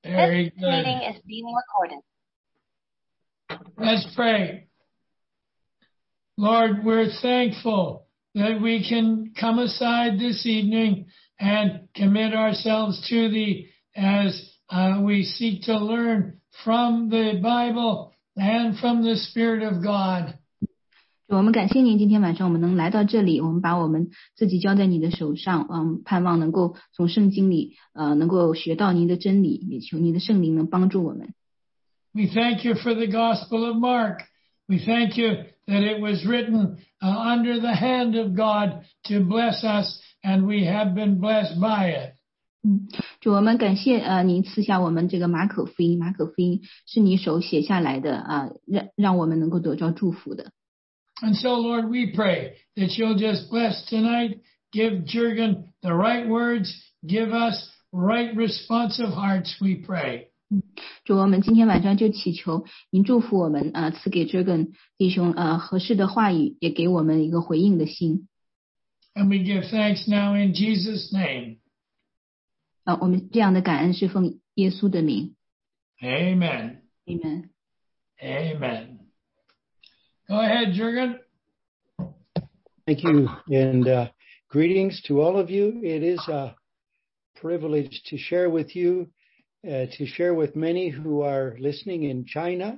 Very This meeting good. is being recorded. Let's pray. Lord, we're thankful that we can come aside this evening and commit ourselves to Thee as we seek to learn from the Bible and from the Spirit of God. 主，我们感谢您，今天晚上我们能来到这里，我们把我们自己交在你的手上，盼望能够从圣经里能够学到您的真理，也求您的圣灵能帮助我们。 We thank you for the Gospel of Mark. We thank you that it was written under the hand of God to bless us, and we have been blessed by it. 主，我们感谢您赐下我们这个马可福音，马可福音是你手写下来的让我们能够得着祝福的。 And so, Lord, we pray that you'll just bless tonight, give Jürgen the right words, give us right responsive hearts, we pray. 主，我们今天晚上就祈求您祝福我们赐给 Jürgen 弟兄合适的话语，也给我们一个回应的心。 And we give thanks now in Jesus' name. 我们这样的感恩是奉耶稣的名。 Amen. Amen. Amen. Go ahead, Jürgen. Thank you, and greetings to all of you. It is a privilege to share with you, to share with many who are listening in China.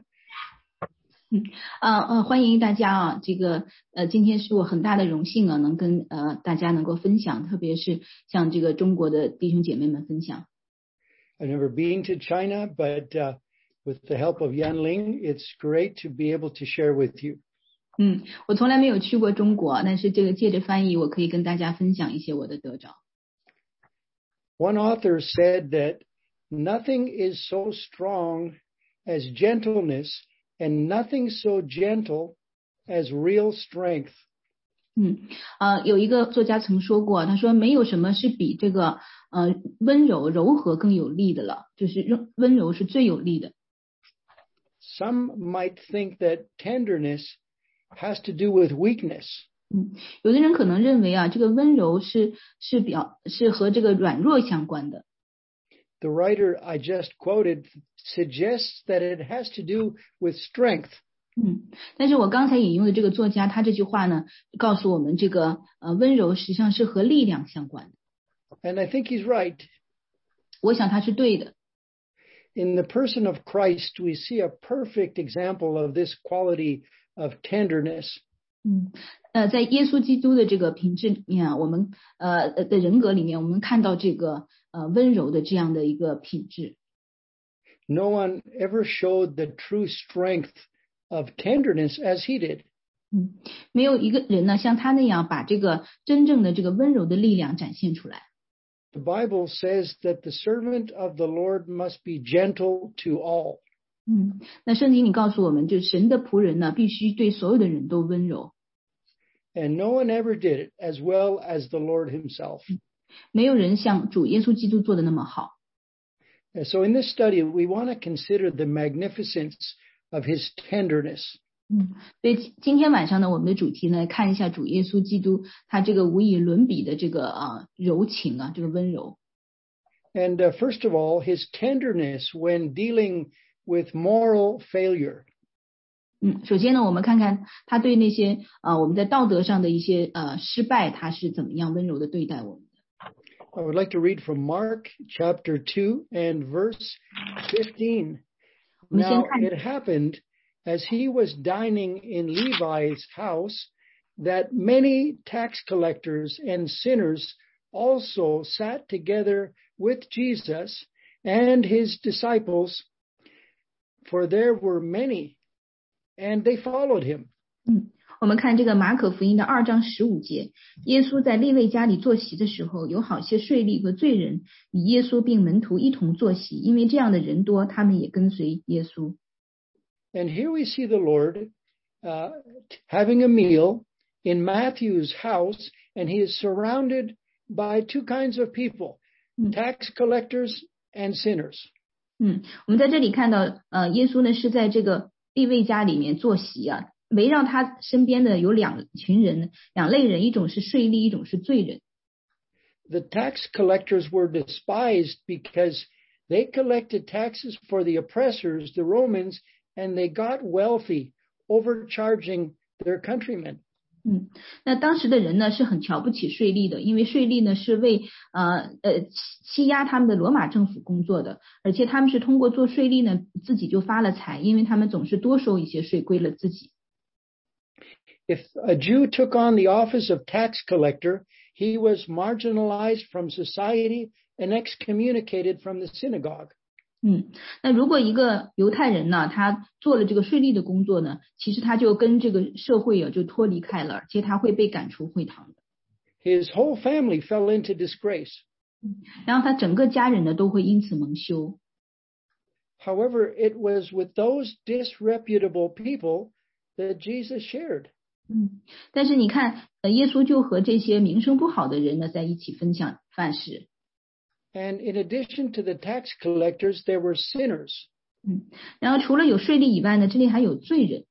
欢迎大家这个今天是我很大的荣幸能跟大家能够分享，特别是向这个中国的弟兄姐妹们分享。 I've never been to China, but with the help of Yan Ling, it's great to be able to share with you. 我从来没有去过中国，但是这个借着翻译，我可以跟大家分享一些我的得着。 One author said that nothing is so strong as gentleness, and nothing so gentle as real strength. 有一个作家曾说过，他说没有什么是比这个温柔柔和更有力的了，就是温柔是最有力的。 Some might think that tenderness has to do with weakness. 有的人可能认为这个温柔是和这个软弱相关的。 The writer I just quoted suggests that it has to do with strength. 但是我刚才引用的这个作家，他这句话呢，告诉我们这个温柔实际上是和力量相关的。 And I think he's right. 我想他是对的。 In the person of Christ, we see a perfect example of this quality of tenderness. 在耶稣基督的这个品质里面我们的人格里面，我们看到这个温柔的这样的一个品质。 No one ever showed the true strength of tenderness as he did. 没有一个人呢像他那样把这个真正的这个温柔的力量展现出来。 The Bible says that the servant of the Lord must be gentle to all. 那圣经里告诉我们，就是神的仆人呢，必须对所有的人都温柔。 And no one ever did it as well as the Lord himself. 没有人像主耶稣基督做的那么好。 So in this study, we want to consider the magnificence of his tenderness. 所以今天晚上呢，我们的主题呢，看一下主耶稣基督他这个无以伦比的这个柔情这个温柔。 And first of all, his tenderness when dealing with moral failure. 首先呢，我们看看他对那些我们在道德上的一些失败，他是怎么样温柔的对待我们的。 I would like to read from Mark chapter 2 and verse 15. Now it happened as he was dining in Levi's house that many tax collectors and sinners also sat together with Jesus and his disciples, for there were many, and they followed him. 我们看这个马可福音的2章15节，耶稣在利未家里坐席的时候，有好些税吏和罪人与耶稣并门徒一同坐席，因为这样的人多，他们也跟随耶稣。 And here we see the Lord having a meal in Matthew's house, and he is surrounded by two kinds of people, tax collectors and sinners. 我们在这里看到耶稣呢是在这个利未家里面坐席围绕他身边的有两群人，两类人，一种是税吏，一种是罪人。 The tax collectors were despised because They collected taxes for the oppressors, the Romans, and they got wealthy, overcharging their countrymen. 那当时的人呢是很瞧不起税吏的，因为税吏呢是为欺压他们的罗马政府工作的，而且他们是通过做税吏呢自己就发了财，因为他们总是多收一些税归了自己。 If a Jew took on the office of tax collector, he was marginalized from society and excommunicated from the synagogue. 那如果一个犹太人呢，他做了这个税吏的工作呢，其实他就跟这个社会就脱离开了，而且他会被赶出会堂的。 His whole family fell into disgrace. 然后他整个家人呢都会因此蒙羞。 However, it was with those disreputable people that Jesus shared. 但是你看，耶稣就和这些名声不好的人呢在一起分享饭食。 And in addition to the tax collectors, there were sinners. 然后除了有税吏以外呢，这里还有罪人。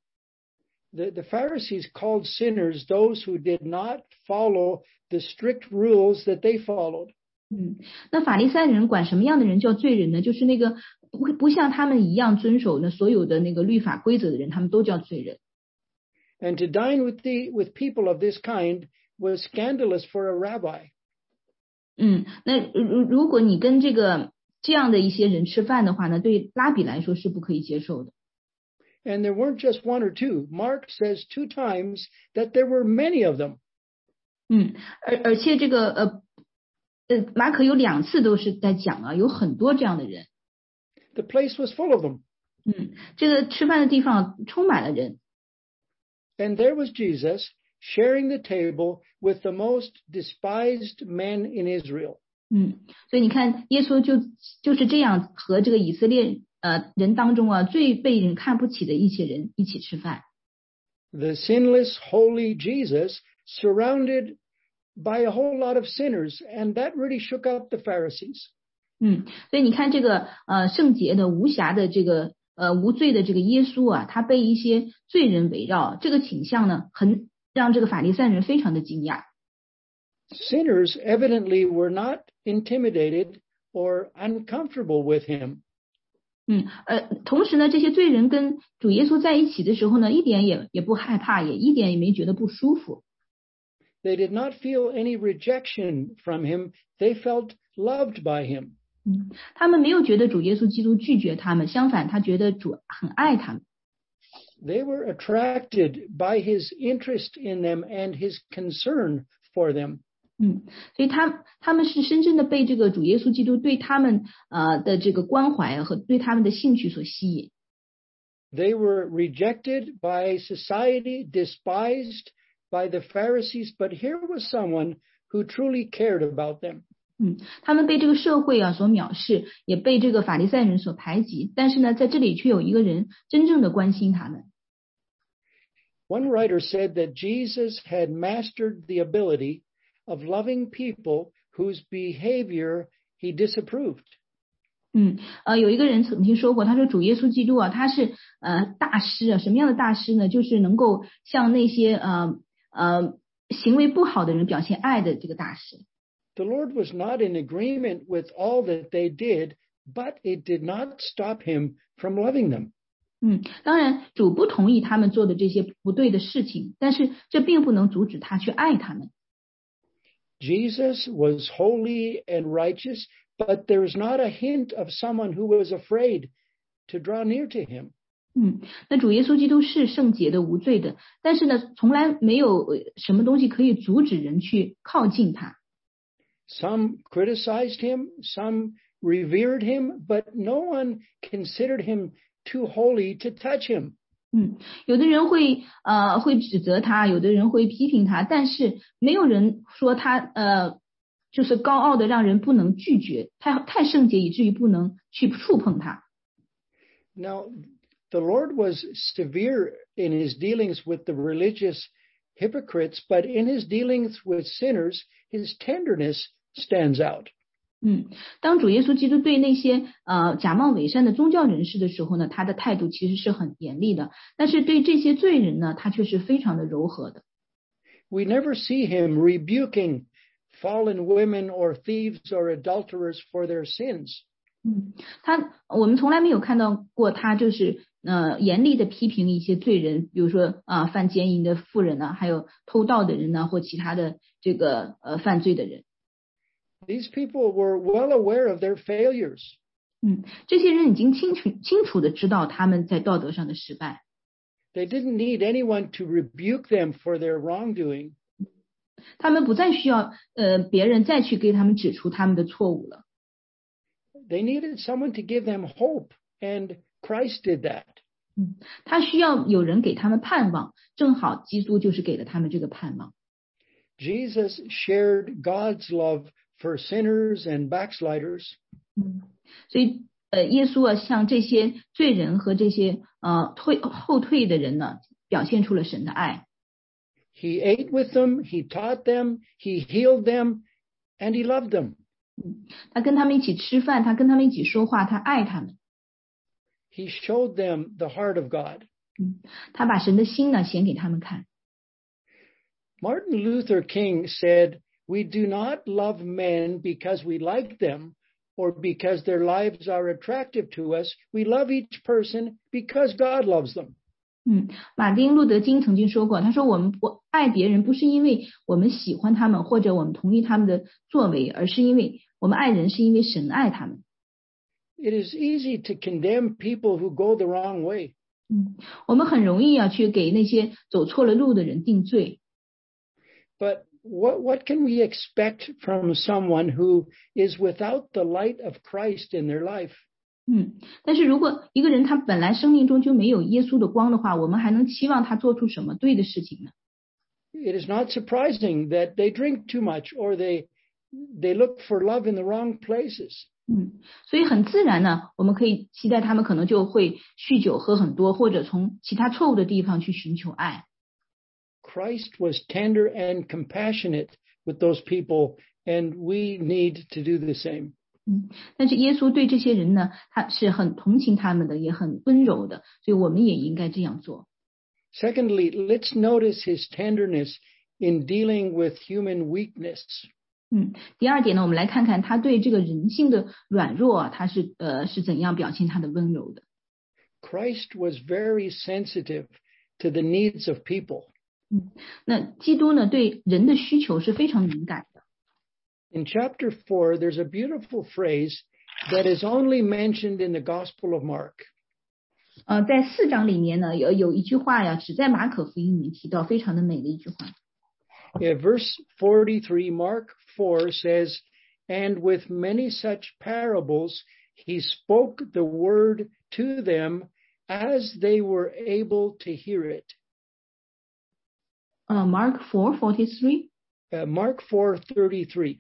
The Pharisees called sinners those who did not follow the strict rules that they followed. 那法利赛人管什么样的人叫罪人呢？就是那个不像他们一样遵守所有的那个律法规则的人，他们都叫罪人。 And to dine with people of this kind was scandalous for a rabbi. 那如果你跟这样的一些人吃饭的话呢，对拉比来说是不可以接受的。 And there weren't just one or two. Mark says 2 times that there were many of them. 而且这个马可有2次都是在讲有很多这样的人。 The place was full of them. 这个吃饭的地方充满了人。 And there was Jesus sharing the table with the most despised men in Israel. 所以你看，耶稣就是这样和这个以色列人当中最被人看不起的一些人一起吃饭。 The sinless, holy Jesus surrounded by a whole lot of sinners, and that really shook up the Pharisees. 所以你看这个圣洁的、无瑕的这个无罪的这个耶稣他被一些罪人围绕，这个倾向呢，很让这个法利赛人非常的惊讶。 Sinners evidently were not intimidated or uncomfortable with him. 同时呢，这些罪人跟主耶稣在一起的时候呢，一点也不害怕，也一点也没觉得不舒服。 They did not feel any rejection from him. They felt loved by him. 他们没有觉得主耶稣基督拒绝他们，相反，他觉得主很爱他们。 They were attracted by his interest in them and his concern for them. 所以他们是深深的被这个主耶稣基督对他们的这个关怀和对他们的兴趣所吸引。 They were rejected by society, despised by the Pharisees, but here was someone who truly cared about them. 他们被这个社会所藐视，也被这个法利赛人所排挤，但是呢，在这里却有一个人真正的关心他们。 One writer said that Jesus had mastered the ability of loving people whose behavior he disapproved. 有一个人曾经说过，他说主耶稣基督他是大师什么样的大师呢？就是能够向那些行为不好的人表现爱的这个大师。 The Lord was not in agreement with all that they did, but it did not stop him from loving them. 当然主不同意他们做的这些不对的事情，但是这并不能阻止他去爱他们。 Jesus was holy and righteous, but there is not a hint of someone who was afraid to draw near to him. 那主耶稣基督是圣洁的、无罪的，但是呢，从来没有什么东西可以阻止人去靠近他。 Some criticized him, some revered him, but no one considered him too holy to touch him. 有的人会指责他，有的人会批评他，但是没有人说他就是高傲的让人不能拒绝，太圣洁以至于不能去触碰他。 Now, the Lord was severe in his dealings with the religious hypocrites, but in his dealings with sinners, his tenderness stands out. 当主耶稣基督对那些假冒伪善的宗教人士的时候呢，他的态度其实是很严厉的，但是对这些罪人呢，他却是非常的柔和的。 We never see him rebuking fallen women or thieves or adulterers for their sins. 我们从来没有看到过他就是严厉的批评一些罪人，比如说犯奸淫的妇人还有偷盗的人或其他的这个犯罪的人。 These people were well aware of their failures. 这些人已经清楚的知道他们在道德上的失败。 They didn't need anyone to rebuke them for their wrongdoing. 他们不再需要别人再去给他们指出他们的错误了。 They needed someone to give them hope, and Christ did that. 他需要有人给他们盼望，正好基督就是给了他们这个盼望。 Jesus shared God's love for sinners and backsliders. 所以耶稣向这些罪人和这些后退的人呢，表现出了神的爱。 He ate with them, he taught them, he healed them, and he loved them. 他跟他们一起吃饭，他跟他们一起说话，他爱他们。 He showed them the heart of God. 他把神的心呢显给他们看。 Martin Luther King said, "We do not love men because we like them or because their lives are attractive to us. We love each person because God loves them." 马丁路德金曾经说过，他说我们爱别人不是因为我们喜欢他们或者我们同意他们的作为，而是因为我们爱人是因为神爱他们。 It is easy to condemn people who go the wrong way. 我们很容易去给那些走错了路的人定罪。 But what can we expect from someone who is without the light of Christ in their life? 但是如果一个人他本来生命中就没有耶稣的光的话，我们还能期望他做出什么对的事情呢？ It is not surprising that they drink too much or they look for love in the wrong places. 所以很自然呢，我们可以期待他们可能就会酗酒喝很多，或者从其他错误的地方去寻求爱。 Christ was tender and compassionate with those people, and we need to do the same. 但是耶稣对这些人呢，他是很同情他们的，也很温柔的，所以我们也应该这样做。 Secondly, let's notice his tenderness in dealing with human weakness. 第二点呢，我们来看看他对这个人性的软弱，他是怎样表现他的温柔的。 Christ was very sensitive to the needs of people. 那基督呢，对人的需求是非常敏感的。 In chapter 4, there's a beautiful phrase that is only mentioned in the Gospel of Mark. 在4章里面呢，有一句话呀，只在马可福音里面提到，非常的美的一句话。 Verse 43, Mark 4 says, "And with many such parables, he spoke the word to them as they were able to hear it." Mark 4:43. Mark 4:33.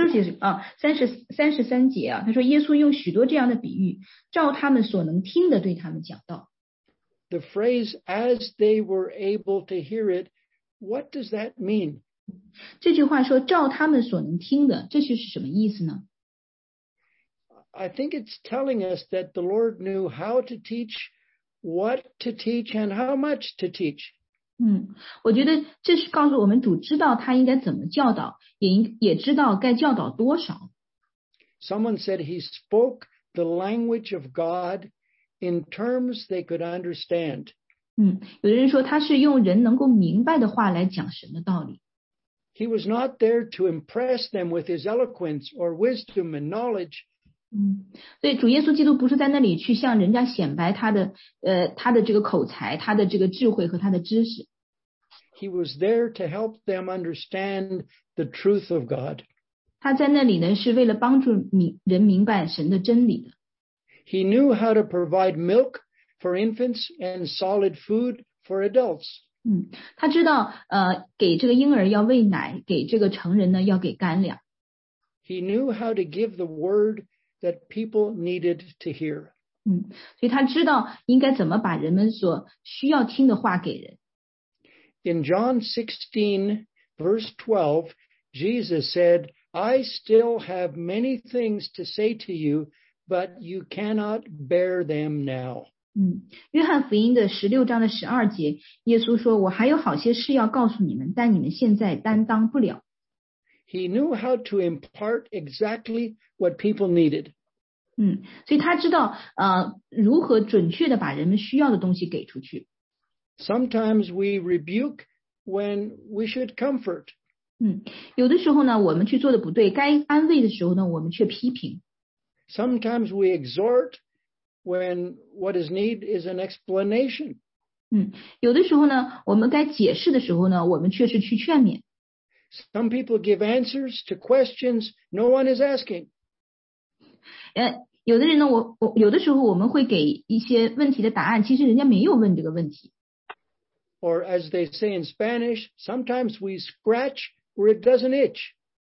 33节啊，他说耶稣用许多这样的比喻，照他们所能听的对他们讲道。 The phrase "as they were able to hear it," what does that mean? 这句话说照他们所能听的，这是什么意思呢？ I think it's telling us that the Lord knew how to teach, what to teach, and how much to teach. 我觉得这是告诉我们主知道他应该怎么教导，也知道该教导多少。 Someone said he spoke the language of God in terms they could understand. 有的人说他是用人能够明白的话来讲神的道理。 He was not there to impress them with his eloquence or wisdom and knowledge. 所以主耶稣基督不是在那里去向人家显摆他的这个口才，他的这个智慧和他的知识。 He was there to help them understand the truth of God. 他在那里呢，是为了帮助人明白神的真理的。 He knew how to provide milk for infants and solid food for adults. 他知道给这个婴儿要喂奶，给这个成人呢要给干粮。 He knew how to give the word that people needed to hear. 所以他知道应该怎么把人们所需要听的话给人。 In John 16, verse 12, Jesus said, "I still have many things to say to you, but you cannot bear them now." 约翰福音的16章的12节，耶稣说：“我还有好些事要告诉你们，但你们现在担当不了。” He knew how to impart exactly what people needed. 所以他知道如何准确的把人们需要的东西给出去。 Sometimes we rebuke when we should comfort. 有的时候呢，我们去做的不对，该安慰的时候呢，我们却批评。 Sometimes we exhort when what is need is an explanation. 有的时候呢，我们该解释的时候呢，我们却是去劝勉。 Some people give answers to questions no one is asking. 有的人呢，有的时候我们会给一些问题的答案，其实人家没有问这个问题。 Or as they say in Spanish, sometimes we scratch where it doesn't itch.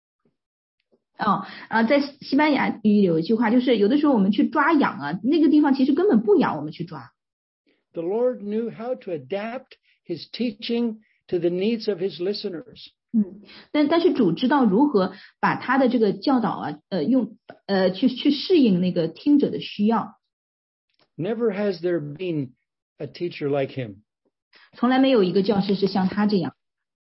在西班牙语有一句话，就是有的时候我们去抓痒啊，那个地方其实根本不痒，我们去抓。 The Lord knew how to adapt his teaching to the needs of his listeners. 但是主知道如何把他的这个教导去适应那个听者的需要。 Never has there been a teacher like him. 从来没有一个教师是像他这样。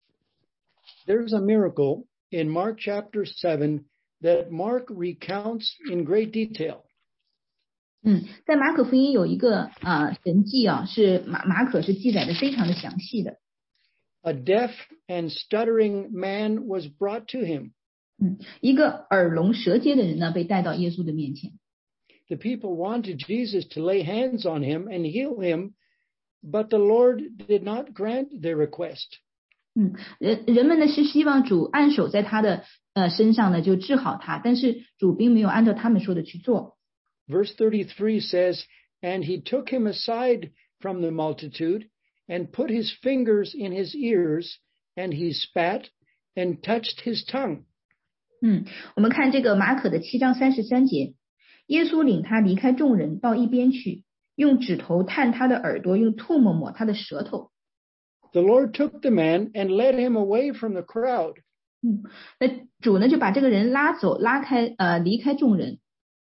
There's a miracle in Mark chapter 7 that Mark recounts in great detail. 在马可福音有一个神迹是马可是记载的非常的详细的。 A deaf and stuttering man was brought to him. 一个耳聋舌结的人呢，被带到耶稣的面前。 The people wanted Jesus to lay hands on him and heal him, but the Lord did not grant their request. 人们呢是希望主按手在他的身上呢，就治好他，但是主并没有按照他们说的去做。 Verse 33 says, "And he took him aside from the multitude and put his fingers in his ears, and he spat and touched his tongue." 我们看这个马可的7章33节，耶稣领他离开众人，到一边去，用指头探他的耳朵，用唾沫抹他的舌头。 The Lord took the man and led him away from the crowd. 那主呢就把这个人离开众人。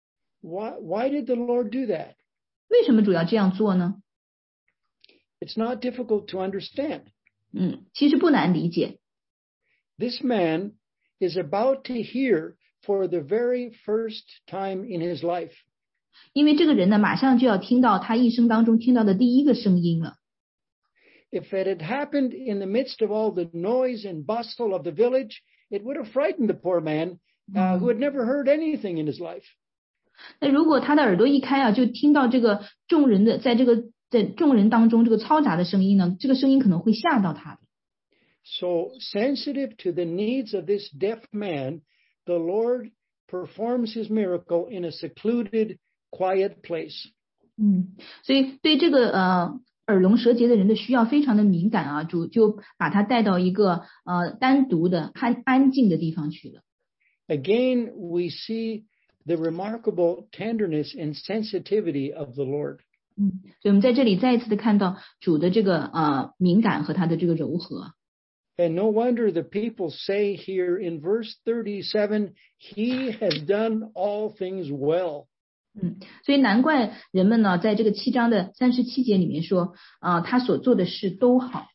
Why did the Lord do that? 为什么主要这样做呢？ It's not difficult to understand. 其实不难理解。 This man is about to hear for the very first time in his life. 因为这个人呢，马上就要听到他一生当中听到的第一个声音了。 If it had happened in the midst of all the noise and bustle of the village, it would have frightened the poor man who had never heard anything in his life. 那如果他的耳朵一开就听到这个众人的在众人当中这个嘈杂的声音呢，这个声音可能会吓到他的。 So sensitive to the needs of this deaf man, the Lord performs his miracle in a secluded, quiet place. 所以对这个耳聋舌结的人的需要非常的敏感主就把他带到一个单独的安静的地方去了。 Again, we see the remarkable tenderness and sensitivity of the Lord. 所以我们在这里再一次的看到主的这个敏感和他的这个柔和。 And no wonder the people say here in verse 37, he has done all things well. 所以难怪人们呢在这个7章的37节里面说他所做的事都好。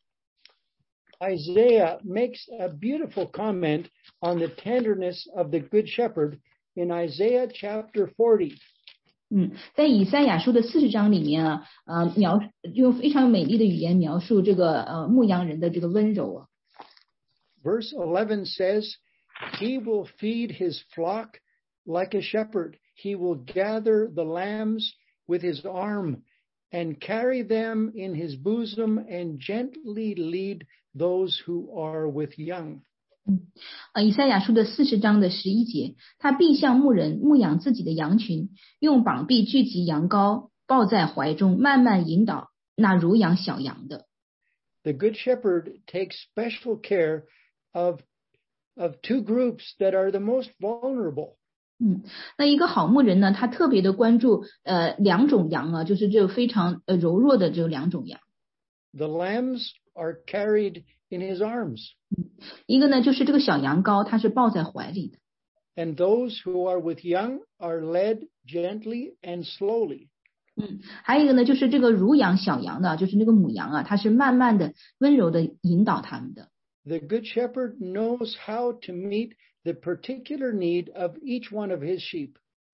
Isaiah makes a beautiful comment on the tenderness of the Good Shepherd in Isaiah chapter 40. 在以赛亚书的40章里面用非常美丽的语言描述这个牧羊人的这个温柔 Verse 11 says, "He will feed his flock like a shepherd. He will gather the lambs with his arm and carry them in his bosom and gently lead those who are with young." 以赛亚书的40章的11节，他必像牧人牧养自己的羊群，用膀臂聚集羊羔，抱在怀中，慢慢引导那乳养小羊的。 The Good Shepherd takes special care of two groups that are the most vulnerable. 那一个好牧人呢，他特别的关注两种羊就是这非常柔弱的这两种羊。 The lambs are carried in his arms. 一个呢就是这个小羊羔，它是抱在怀里的。 And those who are with young are led gently and slowly. 还有一个呢就是这个乳养小羊的，就是那个母羊它是慢慢的温柔的引导他们的。 The Good Shepherd knows how to meet the particular need of each one of his sheep.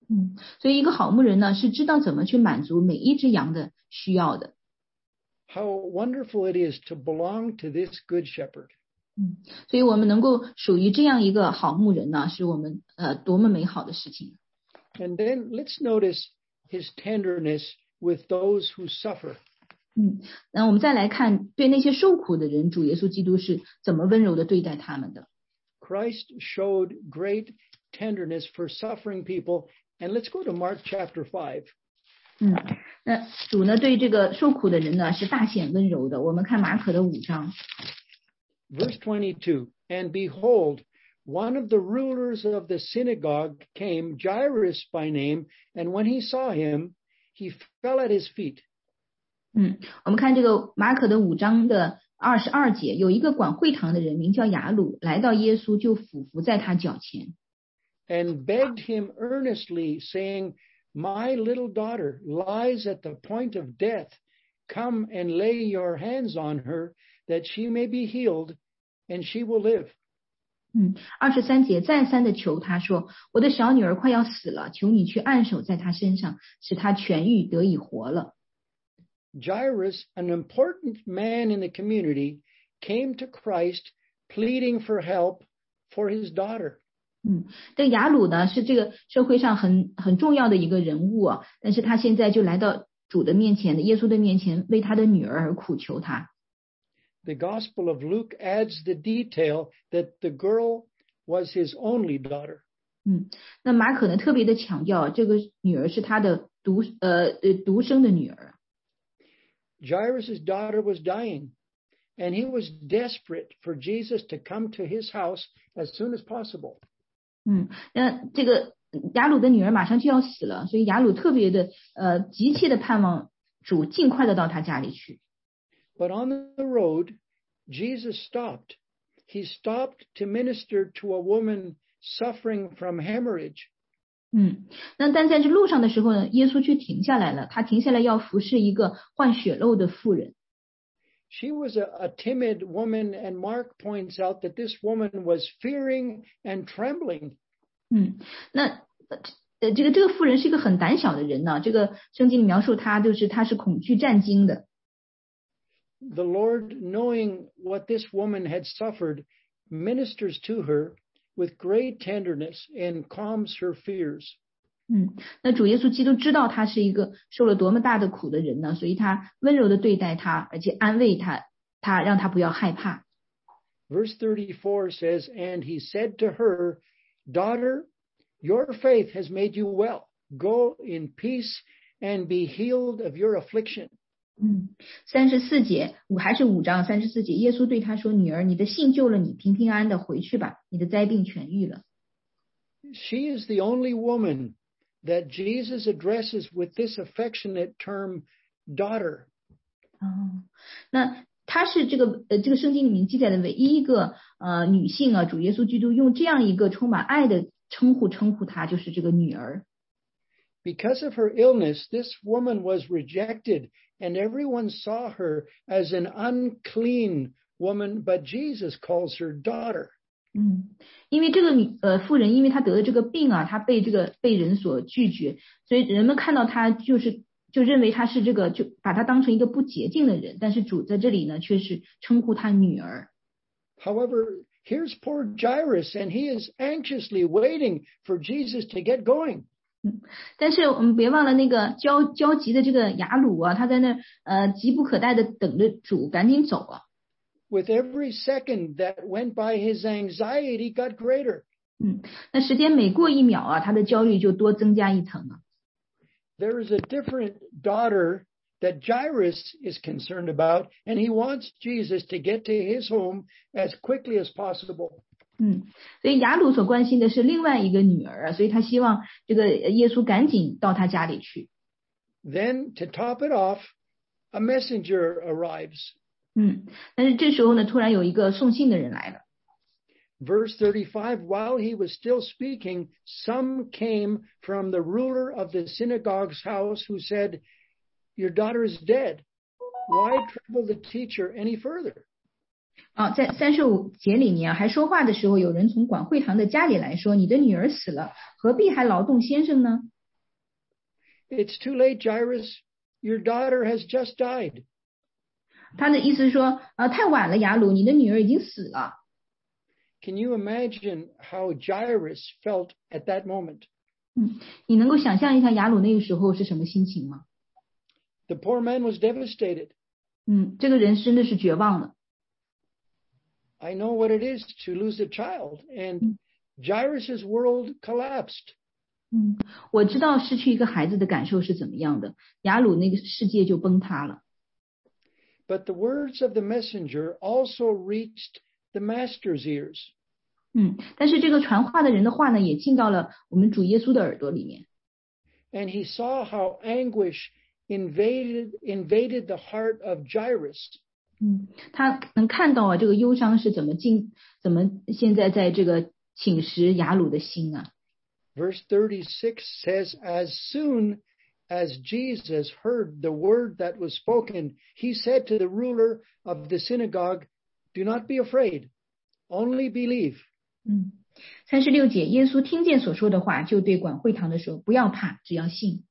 所以一个好牧人呢，是知道怎么去满足每一只羊的需要的。 How wonderful it is to belong to this good shepherd. 所以我们能够属于这样一个好牧人呢，是我们多么美好的事情。 And then let's notice his tenderness with those who suffer. 那我们再来看对那些受苦的人，主耶稣基督是怎么温柔的对待他们的。 Christ showed great tenderness for suffering people. And let's go to Mark chapter 5. 那主呢对这个受苦的人呢是大显温柔的。我们看马可的5章。 Verse 22, and behold, one of the rulers of the synagogue came, Jairus by name, and when he saw him, he fell at his feet. 我们看这个马可的5章的22节，有一个管会堂的人名叫雅鲁，来到耶稣就俯伏在他脚前。 And begged him earnestly, saying, My little daughter lies at the point of death. Come and lay your hands on her, that she may be healed, and she will live. 23节再三的求他说，我的小女儿快要死了，求你去按手在她身上，使她痊愈得以活了。 Jairus, an important man in the community, came to Christ pleading for help for his daughter. 这个雅鲁呢是这个社会上很重要的一个人物啊，但是他现在就来到主的面前，耶稣的面前，为他的女儿而苦求他。 The Gospel of Luke adds the detail that the girl was his only daughter. 那马可呢特别的强调，这个女儿是他的独生的女儿。 Jairus' daughter was dying, and he was desperate for Jesus to come to his house as soon as possible. 那这个雅鲁的女儿马上就要死了，所以雅鲁特别的急切的盼望主尽快的到他家里去。 But on the road, Jesus stopped. He stopped to minister to a woman suffering from hemorrhage. 那但在这路上的时候呢，耶稣却停下来了，他停下来要服侍一个患血漏的妇人。 She was a timid woman, and Mark points out that this woman was fearing and trembling. 那这个妇人是一个很胆小的人呢，这个圣经里描述她她是恐惧战惊的。 The Lord, knowing what this woman had suffered, ministers to her with great tenderness and calms her fears. 那主耶稣基督知道她是一个受了多么大的苦的人呢，所以他温柔的对待她，而且安慰她，让她不要害怕。 Verse 34 says, And he said to her, Daughter, your faith has made you well. Go in peace and be healed of your affliction. 34节，还是5章34节，耶稣对他说：“女儿，你的信救了你，平平安安的回去吧，你的灾病痊愈了。” She is the only woman that Jesus addresses with this affectionate term, daughter. 那她是这个圣经里面记载的唯一一个女性啊，主耶稣基督用这样一个充满爱的称呼她，就是这个女儿。 Because of her illness, this woman was rejected, and everyone saw her as an unclean woman, but Jesus calls her daughter. 因为这个妇人，因为她得了这个病啊，她被人所拒绝，所以人们看到她就认为她是就把她当成一个不洁净的人，但是主在这里呢，却是称呼她女儿。 However, here's poor Jairus, and he is anxiously waiting for Jesus to get going. 但是我们别忘了那个焦急的这个雅鲁啊，他在那急不可待的等着主赶紧走啊。 With every second that went by, his anxiety got greater. 那时间每过1秒啊，他的焦虑就多增加一层啊。 There is a different daughter that Jairus is concerned about, and he wants Jesus to get to his home as quickly as possible. 所以雅鲁所关心的是另外一个女儿，所以他希望这个耶稣赶紧到他家里去。 Then to top it off, a messenger arrives. 但是这时候呢，突然有一个送信的人来了。 Verse 35, while he was still speaking, some came from the ruler of the synagogue's house who said, Your daughter is dead. Why trouble the teacher any further? 在35节里面还说话的时候，有人从管会堂的家里来说：“你的女儿死了，何必还劳动先生呢？” It's too late, Jairus. Your daughter has just died. 他的意思是说，太晚了，雅鲁，你的女儿已经死了。 Can you imagine how Jairus felt at that moment? 你能够想象一下雅鲁那个时候是什么心情吗？ The poor man was devastated. 这个人真的是绝望了。 I know what it is to lose a child, and Jairus' world collapsed. 我知道失去一个孩子的感受是怎么样的，雅鲁那个世界就崩塌了。 But the words of the messenger also reached the master's ears. 但是这个传话的人的话呢，也进到了我们主耶稣的耳朵里面。 And he saw how anguish invaded the heart of Jairus. 他能看到这个忧伤是怎么现在在这个侵蚀雅鲁的心啊。 Verse 36 says, as soon as Jesus heard the word that was spoken, he said to the ruler of the synagogue, do not be afraid, only believe. 36节，耶稣听见所说的话，就对管会堂的说，不要怕，只要信。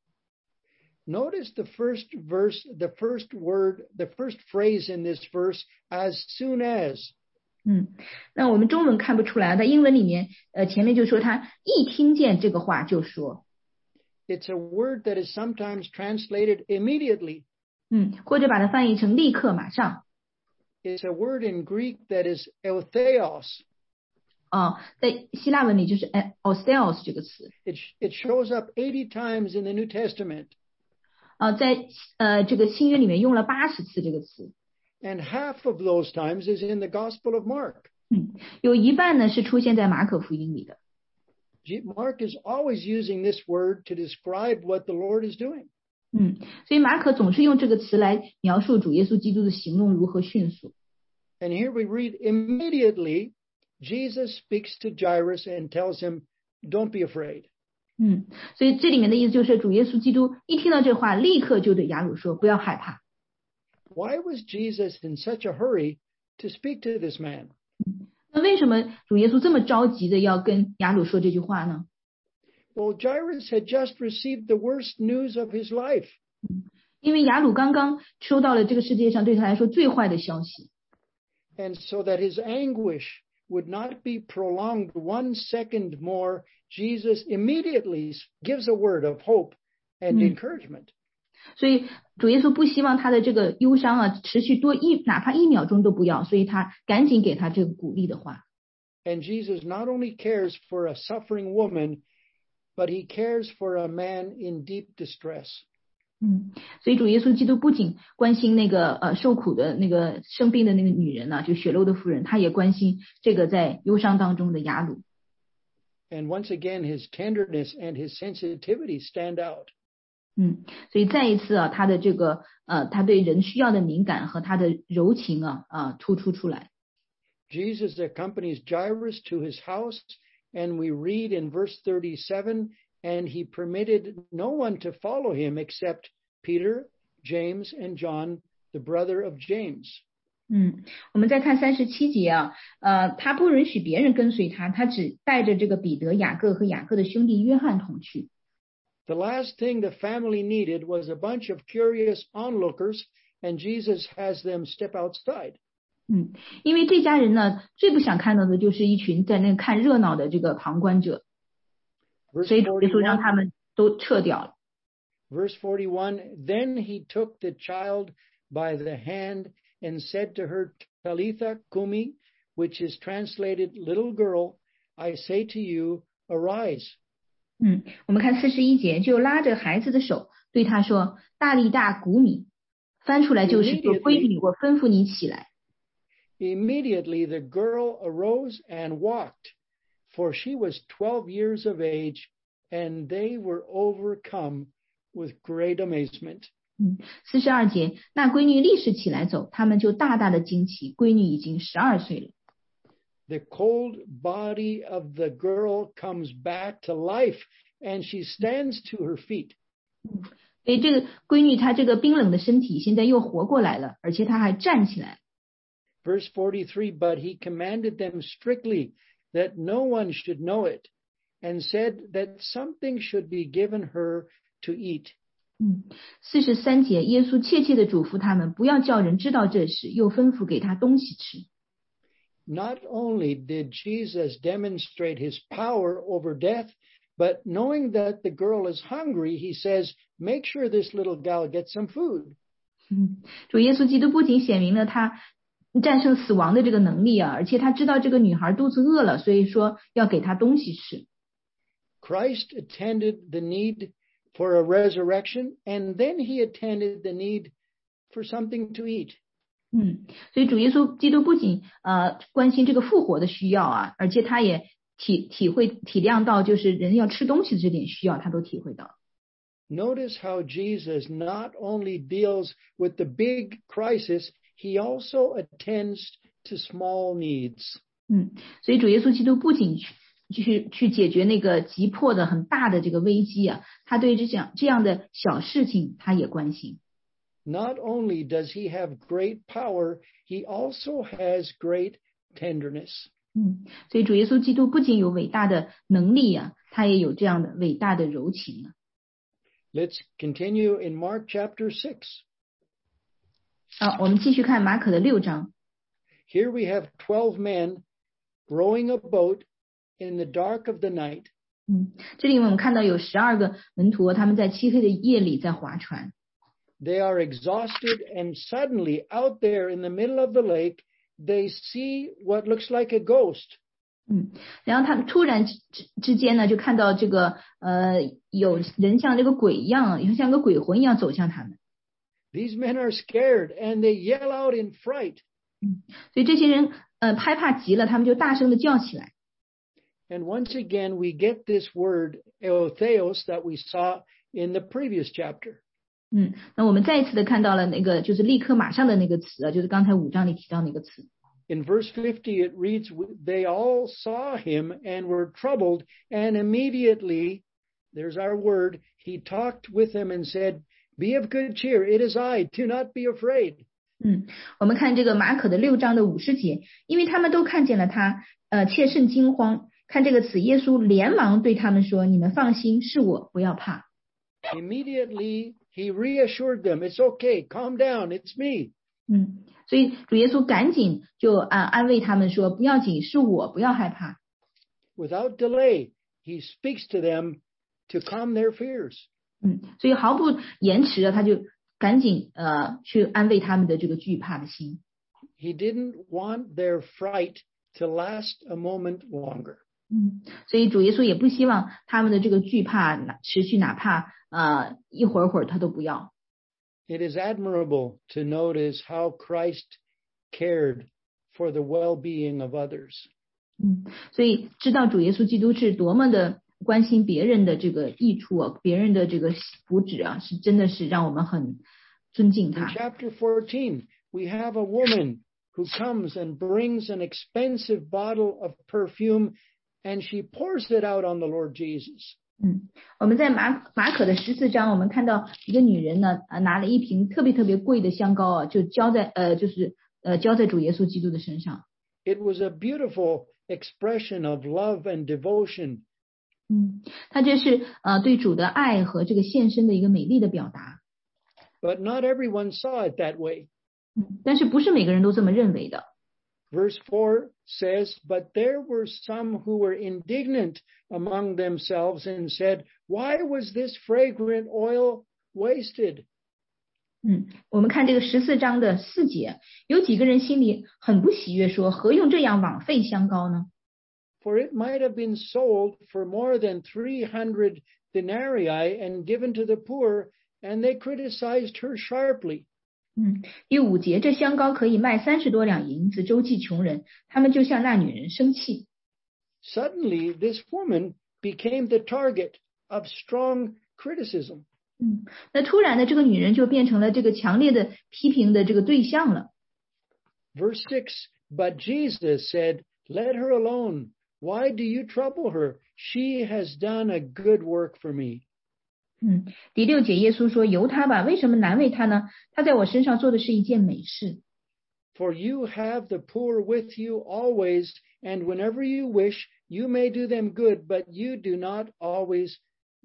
Notice the first verse, the first word, the first phrase in this verse, as soon as. 那我们中文看不出来，在英文里面，前面就说他一听见这个话就说。 It's a word that is sometimes translated immediately. 或者把它翻译成立刻、马上。 It's a word in Greek that is eutheos. 在希腊文里就是 osteos 这个词。 It shows up 80 times in the New Testament. 在这个新约里面用了80次这个词。 And half of those times is in the Gospel of Mark. 有一半呢是出现在马可福音里的。 Mark is always using this word to describe what the Lord is doing. 所以马可总是用这个词来描述主耶稣基督的行动如何迅速。 And here we read, immediately Jesus speaks to Jairus and tells him, don't be afraid. 所以这里面的意思就是主耶稣基督一听到这话，立刻就对雅鲁说，不要害怕。 Why was Jesus in such a hurry to speak to this man? 那为什么主耶稣这么着急的要跟雅鲁说这句话呢？ Well, Jairus had just received the worst news of his life. 因为雅鲁刚刚收到了这个世界上对他来说最坏的消息。 And so that his anguish would not be prolonged 1 second more, Jesus immediately gives a word of hope and encouragement. 所以主耶稣不希望他的这个忧伤持续哪怕1秒钟都不要，所以他赶紧给他这个鼓励的话。 And Jesus not only cares for a suffering woman, but he cares for a man in deep distress. 所以主耶稣基督不仅关心那个受苦的那个生病的那个女人呢，就血漏的妇人，他也关心这个在忧伤当中的雅鲁。 And once again, his tenderness and his sensitivity stand out. 所以再一次他的这个他对人需要的敏感和他的柔情突出出来。 Jesus accompanies Jairus to his house, and we read in verse 37, and he permitted no one to follow him except Peter, James, and John, the brother of James. 我们再看37节他不允许别人跟随他，他只带着这个彼得、雅各和雅各的兄弟约翰同去。 The last thing the family needed was a bunch of curious onlookers, and Jesus has them step outside. 因为这家人呢，最不想看到的就是一群在那看热闹的这个旁观者，所以主耶稣让他们都撤掉了。 Verse 41, then he took the child by the hand and said to her, Talitha cumi, which is translated, little girl, I say to you, arise. 我们看41节，就拉着孩子的手对他说，大力大古米，翻出来就是说，闺女，我吩咐你起来。 Immediately the girl arose and walked, for she was 12 years of age, and they were overcome with great amazement. 42节，那闺女立时起来走，他们就大大的惊奇，闺女已经12岁了。 The cold body of the girl comes back to life, and she stands to her feet. 所以这个闺女她这个冰冷的身体现在又活过来了，而且她还站起来。 Verse 43, but he commanded them strictly that no one should know it, and said that something should be given her to eat. 43节，耶稣切切地嘱咐他们，不要叫人知道这事，又吩咐给他东西吃。 Not only did Jesus demonstrate his power over death, but knowing that the girl is hungry, he says, make sure this little gal gets some food. 主耶稣基督不仅显明了他战胜死亡的这个能力啊，而且他知道这个女孩肚子饿了，所以说要给她东西吃。 Christ attended the need for a resurrection, and then he attended the need for something to eat. 所以主耶稣基督不仅关心这个复活的需要啊，而且他也体谅到就是人要吃东西的这点需要，他都体会到。 Notice how Jesus not only deals with the big crisis, he also attends to small needs. 所以主耶稣基督不仅去解决那个急迫的很大的这个危机啊，他对这样的小事情他也关心。 Not only does he have great power, he also has great tenderness. 所以主耶稣基督不仅有伟大的能力啊，他也有这样的伟大的柔情啊。 Let's continue in Mark chapter 6. 我们继续看马可的6章。 Here we have 12 men rowing a boat in the dark of the night. 这里我们看到有12个门徒，他们在漆黑的夜里在划船。 They are exhausted, and suddenly out there in the middle of the lake, they see what looks like a ghost. 然后他们突然之间呢，就看到这个有人像这个鬼一样，像个鬼魂一样走向他们。 These men are scared and they yell out in fright. 所以这些人害怕极了，他们就大声的叫起来。 And once again, we get this word eutheos that we saw in the previous chapter. 那我们再一次的看到了那个就是立刻马上的那个词啊，就是刚才5章里提到那个词。 In verse 50, it reads, they all saw him and were troubled, and immediately, there's our word, he talked with them and said, be of good cheer, it is I, do not be afraid. 我们看这个马可的6章的50节，因为他们都看见了他，切甚惊慌。看这个词，耶稣连忙对他们说：“你们放心，是我，不要怕。” Immediately he reassured them, it's okay, calm down, it's me. 所以主耶稣赶紧就安慰他们说：“不要紧，是我，不要害怕。” Without delay, he speaks to them to calm their fears. 所以毫不延迟啊，他就赶紧去安慰他们的这个惧怕的心。 He didn't want their fright to last a moment longer. 所以主耶稣也不希望他们的这个惧怕持续，哪怕一会儿他都不要。 It is admirable to notice how Christ cared for the well-being of others. 所以知道主耶稣基督是多么的关心别人的这个益处啊，别人的这个福祉啊，是真的是让我们很尊敬他。 In chapter 14, we have a woman who comes and brings an expensive bottle of perfume, and she pours it out on the Lord Jesus. 我们在马可的14章，我们看到一个女人呢，拿了一瓶特别贵的香膏啊，就浇在主耶稣基督的身上。 It was a beautiful expression of love and devotion. 它这是对主的爱和这个献身的一个美丽的表达。 But not everyone saw it that way. 但是不是每个人都这么认为的。 Verse 4 says, but there were some who were indignant among themselves and said, why was this fragrant oil wasted? 我们看这个14章的4节，有几个人心里很不喜悦，说何用这样枉费香膏呢？ For it might have been sold for more than 300 denarii and given to the poor, and they criticized her sharply. 第5节，这香膏可以卖30多两银子，周济穷人，他们就向那女人生气。 Suddenly, this woman became the target of strong criticism. 那突然的这个女人就变成了这个强烈的批评的这个对象了。 Verse 6, but Jesus said, let her alone. Why do you trouble her? She has done a good work for me. 第6节，耶稣说：“由他吧，为什么难为他呢？他在我身上做的是一件美事。” For you have the poor with you always, and whenever you wish, you may do them good, but you do not always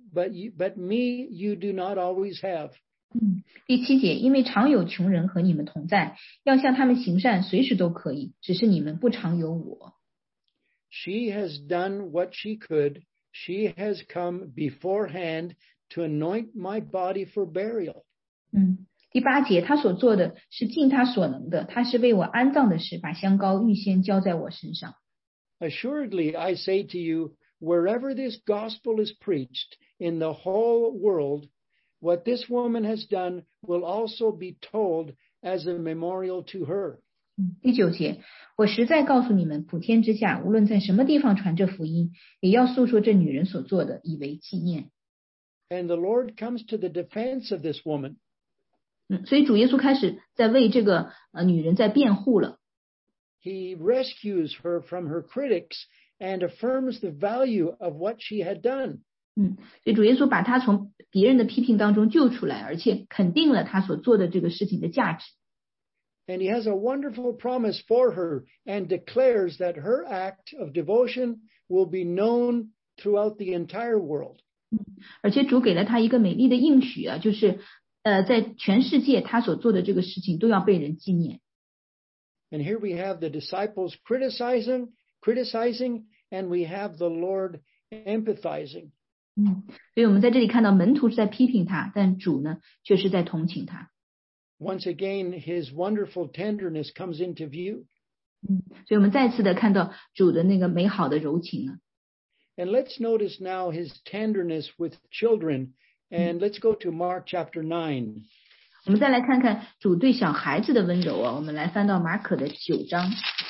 but me you do not always have. 第7节，因为常有穷人和你们同在，要向他们行善，随时都可以，只是你们不常有我。 She has done what she could. She has come beforehand to anoint my body for burial. 第8节，他所做的是尽他所能的，他是为我安葬的事，把香膏预先浇在我身上。 Assuredly, I say to you, wherever this gospel is preached in the whole world, what this woman has done will also be told as a memorial to her. 第9节，我实在告诉你们，普天之下，无论在什么地方传这福音，也要诉说这女人所做的，以为纪念。 And the Lord comes to the defense of this woman. 所以主耶稣开始在为这个女人在辩护了。 He rescues her from her critics and affirms the value of what she had done. 所以主耶稣把她从别人的批评当中救出来，而且肯定了她所做的这个事情的价值。 And he has a wonderful promise for her and declares that her act of devotion will be known throughout the entire world. 而且主给了她一个美丽的应许啊，就是在全世界她所做的这个事情都要被人纪念。 And here we have the disciples criticizing, and we have the Lord empathizing. 所以我们在这里看到门徒是在批评他，但主呢却是在同情他。 Once again, his wonderful tenderness comes into view. 所以我们再次的看到主的那个美好的柔情啊。 And let's notice now his tenderness with children. And let's go to Mark chapter 9. 我们再来看看主对小孩子的温柔啊。我们来翻到马可的9章。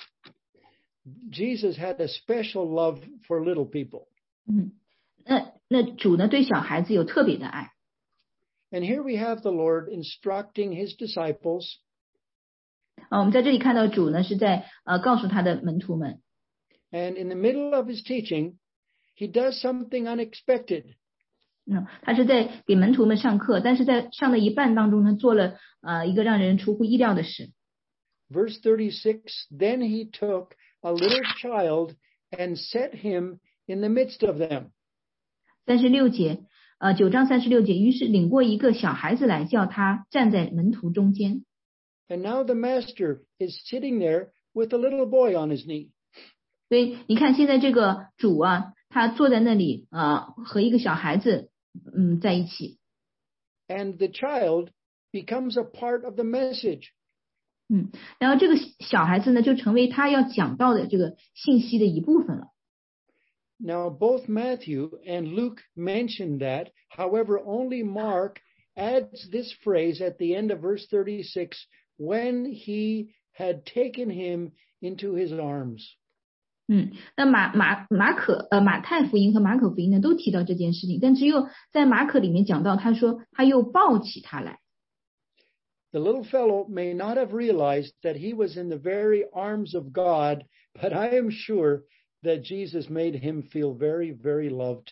Jesus had a special love for little people. 那主呢对小孩子有特别的爱。 And here we have the Lord instructing his disciples. 我们在这里看到主呢是在告诉他的门徒们。 And in the middle of his teaching, he does something unexpected. 他是在给门徒们上课，但是在上的一半当中呢，做了一个让人出乎意料的事。 Verse 36, then he took a little child and set him in the midst of them. 36节，9章36节，于是领过一个小孩子来，叫他站在门徒中间。 And now the master is sitting there with a little boy on his knee. 所以你看，现在这个主啊，他坐在那里和一个小孩子在一起。 And the child becomes a part of the message. 然后这个小孩子呢，就成为他要讲到的这个信息的一部分了。 Now, both Matthew and Luke mention that. However, only Mark adds this phrase at the end of verse 36, when he had taken him into his arms. 那马太福音和马可福音呢都提到这件事情，但只有在马可里面讲到，他说他又抱起他来。 The little fellow may not have realized that he was in the very arms of God, but I am sure that Jesus made him feel very, very loved.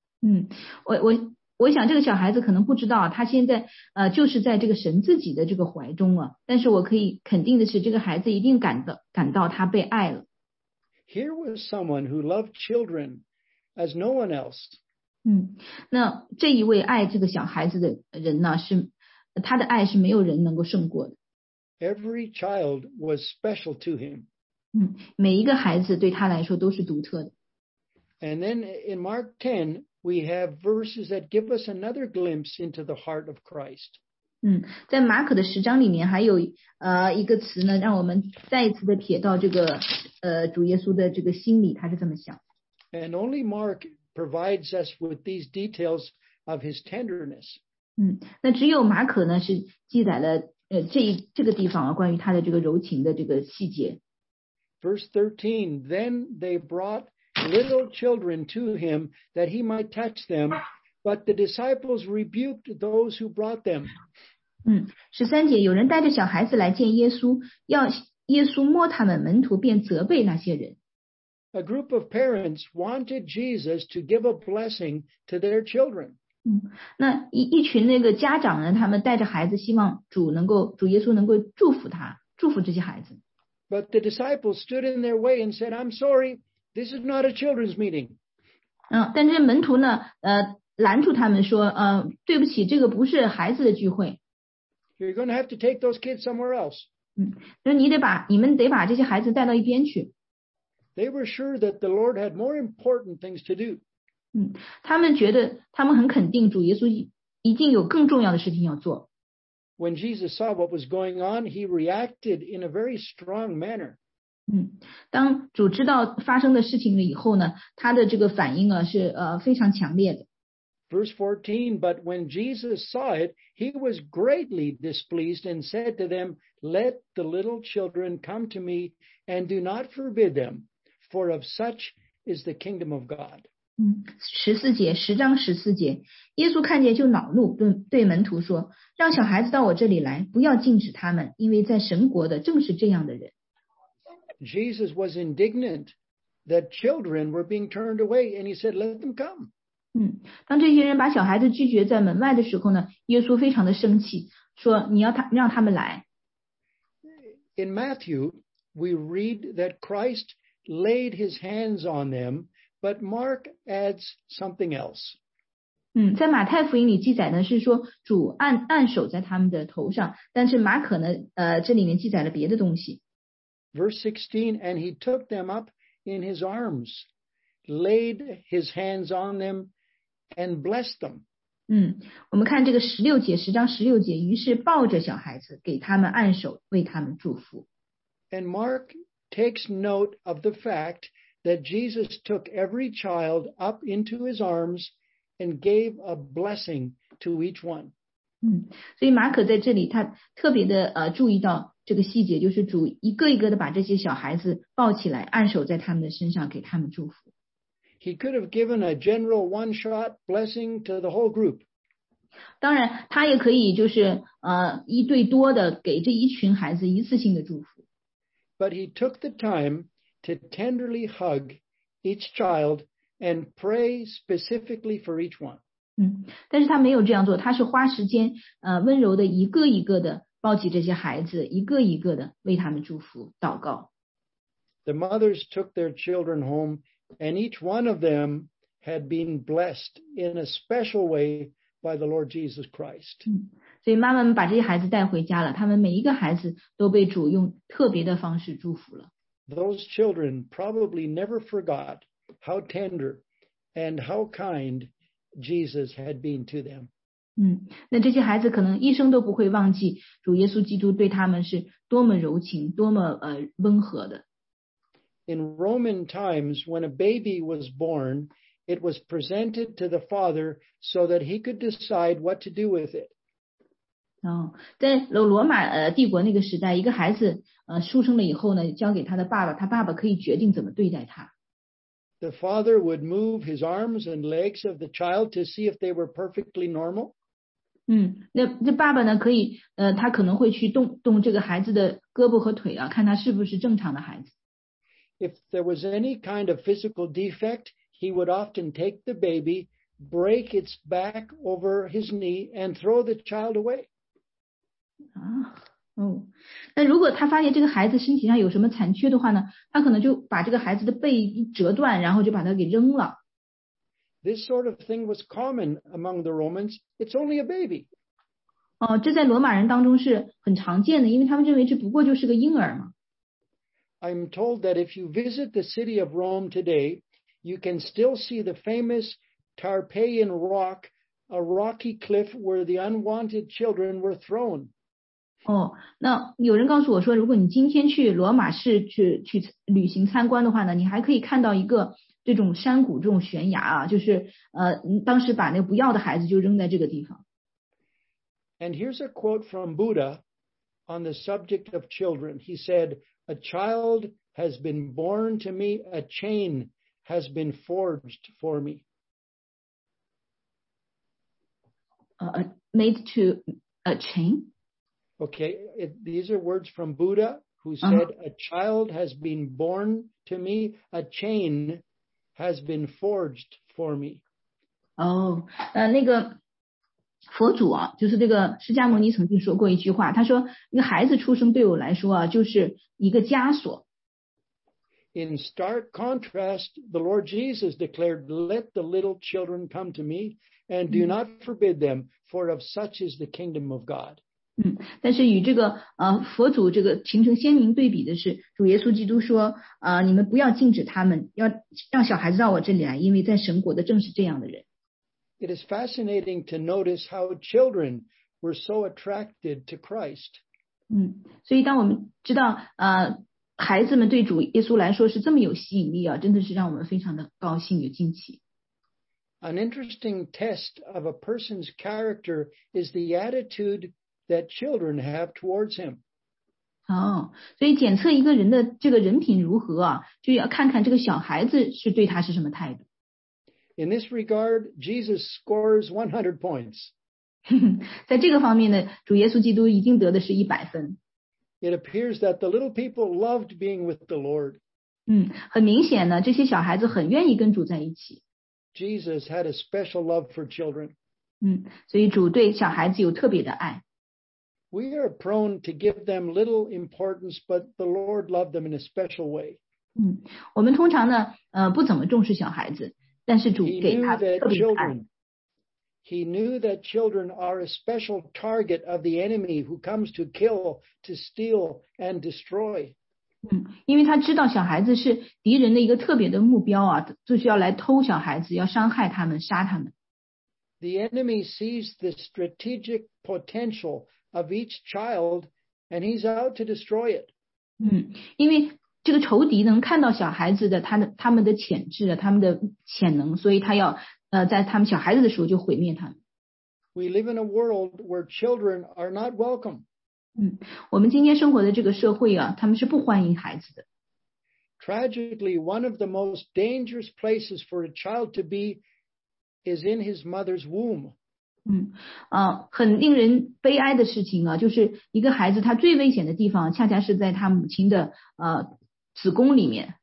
我想这个小孩子可能不知道，他现在就是在这个神自己的这个怀中啊。但是我可以肯定的是，这个孩子一定感到他被爱了。 Here was someone who loved children as no one else. 那这一位爱这个小孩子的人呢，是他的爱是没有人能够胜过的。 Every child was special to him. 每一个孩子对他来说都是独特的。 And then in Mark 10, we have verses that give us another glimpse into the heart of Christ. 在马可的10章里面还有一个词呢，让我们再一次的瞥到这个主耶稣的这个心里，他是这么想。 And only Mark provides us with these details of his tenderness. 那只有马可呢是记载了这个地方啊，关于他的这个柔情的这个细节。 Verse 13, then they brought little children to him that he might touch them, but the disciples rebuked those who brought them. 13节，有人带着小孩子来见耶稣，要耶稣摸他们，门徒便责备那些人。 A group of parents wanted Jesus to give a blessing to their children. 那一群那个家长呢，他们带着孩子，希望主耶稣能够祝福这些孩子。 But the disciples stood in their way and said, I'm sorry, this is not a children's meeting. 但这门徒呢， 拦住他们说，对不起，这个不是孩子的聚会。 You're going to have to take those kids somewhere else. 说你们得把这些孩子带到一边去。 They were sure that the Lord had more important things to do. 他们觉得他们很肯定主耶稣一定有更重要的事情要做。 When Jesus saw what was going on, he reacted in a very strong manner. 当主知道发生的事情了以后呢，他的这个反应啊是非常强烈的。 Verse 14, but when Jesus saw it, he was greatly displeased and said to them, let the little children come to me and do not forbid them, for of such is the kingdom of God. 10章14节，耶稣看见就恼怒，对门徒说，让小孩子到我这里来，不要禁止他们，因为在神国的正是这样的人。 Jesus was indignant that children were being turned away, and he said, let them come. 当这些人把小孩子拒绝在门外的时候呢，耶稣非常的生气，说你要让他们来。 In Matthew, we read that Christ laid his hands on them, but Mark adds something else. 在马太福音里记载呢是说主按手在他们的头上，但是马可呢这里面记载了别的东西。 Verse 16, and he took them up in his arms, laid his hands on them, and blessed them. 我们看这个10章16节，于是抱着小孩子给他们按手，为他们祝福。 And Mark takes note of the fact that Jesus took every child up into his arms and gave a blessing to each one. 所以马可在这里他特别的注意到这个细节，就是主一个一个的把这些小孩子抱起来，按手在他们的身上，给他们祝福。 He could have given a general one-shot blessing to the whole group. 当然，他也可以就是一对多的给这一群孩子一次性的祝福。 But he took the time to tenderly hug each child and pray specifically for each one. 但是他没有这样做，他是花时间温柔的一个一个的抱起这些孩子，一个一个的为他们祝福祷告。 The mothers took their children home, and each one of them had been blessed in a special way by the Lord Jesus Christ. 所以妈妈们把这些孩子带回家了，他们每一个孩子都被主用特别的方式祝福了。 Those children probably never forgot how tender and how kind Jesus had been to them. 那这些孩子可能一生都不会忘记主耶稣基督对他们是多么柔情，多么温和的。 In Roman times, when a baby was born, it was presented to the father so that he could decide what to do with it. 在罗马帝国那个时代，一个孩子出生了以后呢，交给他的爸爸，他爸爸可以决定怎么对待他。 The father would move his arms and legs of the child to see if they were perfectly normal. 那爸爸呢，可以他可能会去动这个孩子的胳膊和腿啊，看他是不是正常的孩子。 If there was any kind of physical defect, he would often take the baby, break its back over his knee, and throw the child away. 那如果他发现这个孩子身体上有什么残缺的话呢，他可能就把这个孩子的背一折断，然后就把他给扔了。 This sort of thing was common among the Romans. It's only a baby. 这在罗马人当中是很常见的，因为他们认为这不过就是个婴儿嘛。 I'm told that if you visit the city of Rome today, you can still see the famous Tarpeian Rock, a rocky cliff where the unwanted children were thrown. 那有人告诉我说，如果你今天去罗马市去旅行参观的话呢，你还可以看到一个这种山谷、这种悬崖啊，就是当时把那个不要的孩子就扔在这个地方。 And here's a quote from Buddha on the subject of children. He said, "A child has been born to me, a chain has been forged for me." Made to a chain? Okay, these are words from Buddha, who said, a child has been born to me, a chain has been forged for me. 那个佛祖啊，就是这个释迦牟尼曾经说过一句话，他说一个孩子出生对我来说啊，就是一个枷锁。 In stark contrast, the Lord Jesus declared, "Let the little children come to me, and do not forbid them, for of such is the kingdom of God." 但是与这个佛祖这个形成鲜明对比的是，主耶稣基督说你们不要禁止他们，要让小孩子到我这里来，因为在神国的正是这样的人。 It is fascinating to notice how children were so attracted to Christ. 所以当我们知道孩子们对主耶稣来说是这么有吸引力真的是让我们非常的高兴有惊奇。 An interesting test of a person's character is the attitude that children have towards him. 所以检测一个人的这个人品如何就要看看这个小孩子是对他是什么态度。 In this regard, Jesus scores 100 points. 在这个方面呢，主耶稣基督一定得的是100分。 It appears that the little people loved being with the Lord. 很明显呢，这些小孩子很愿意跟主在一起。 Jesus had a special love for children. 所以主对小孩子有特别的爱。 We are prone to give them little importance, but the Lord loved them in a special way. 我们通常呢不怎么重视小孩子，但是主给他特别的爱。 He knew that children are a special target of the enemy who comes to kill, to steal, and destroy. 因为他知道小孩子是敌人的一个特别的目标就是要来偷小孩子，要伤害他们，杀他们。 The enemy sees the strategic potential of each child, and he's out to destroy it. 因为这个仇敌能看到小孩子的他们的潜质他们的潜能，所以他要在他们小孩子的时候就毁灭他们。 We live in a world where children are not welcome. 我们今天生活的这个社会他们是不欢迎孩子的。 Tragically, one of the most dangerous places for a child to be is in his mother's womb. 很令人悲哀的事情就是一个孩子他最危险的地方恰恰是在他母亲的子宫里面。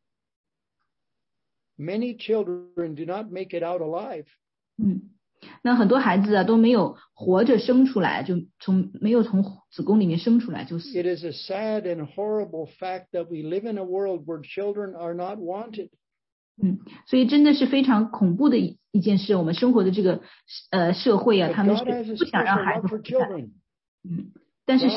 Many children do not make it out alive. 那很多孩子都没有活着生出来，就没有从子宫里面生出来就死。 It is a sad and horrible fact that we live in a world where children are not wanted. 所以真的是非常恐怖的一件事，我们生活的这个社会他们是不想让孩子活下来。但是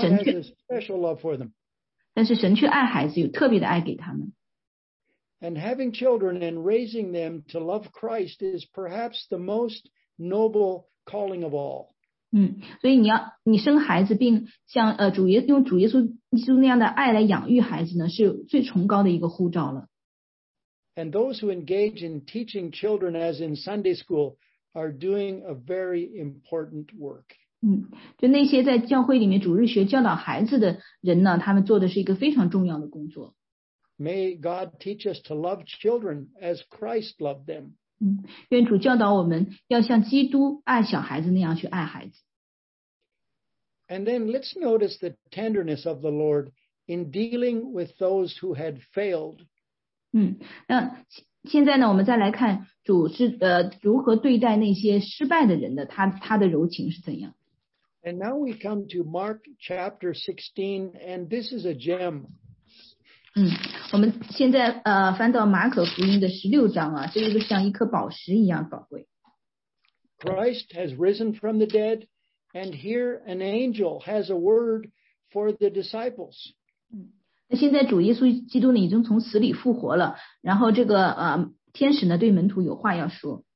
神却爱孩子，有特别的爱给他们。 And having children and raising them to love Christ is perhaps the most noble calling of all. 所以你生孩子并像用主耶稣基督那样的爱来养育孩子呢，是最崇高的一个呼召了。 And those who engage in teaching children as in Sunday school are doing a very important work. 就那些在教会里面主日学教导孩子的人呢，他们做的是一个非常重要的工作。 May God teach us to love children as Christ loved them. 愿主教导我们要像基督爱小孩子那样去爱孩子。 And then let's notice the tenderness of the Lord in dealing with those who had failed. 那现在呢，我们再来看主是如何对待那些失败的人的，他的柔情是怎样。 And now we come to Mark chapter 16, and this is a gem. 我们现在翻到马可福音的16章这个像一颗宝石一样宝贵。 Christ has risen from the dead, and here an angel has a word for the disciples. 那现在主耶稣基督呢已经从死里复活了，然后这个天使呢对门徒有话要说。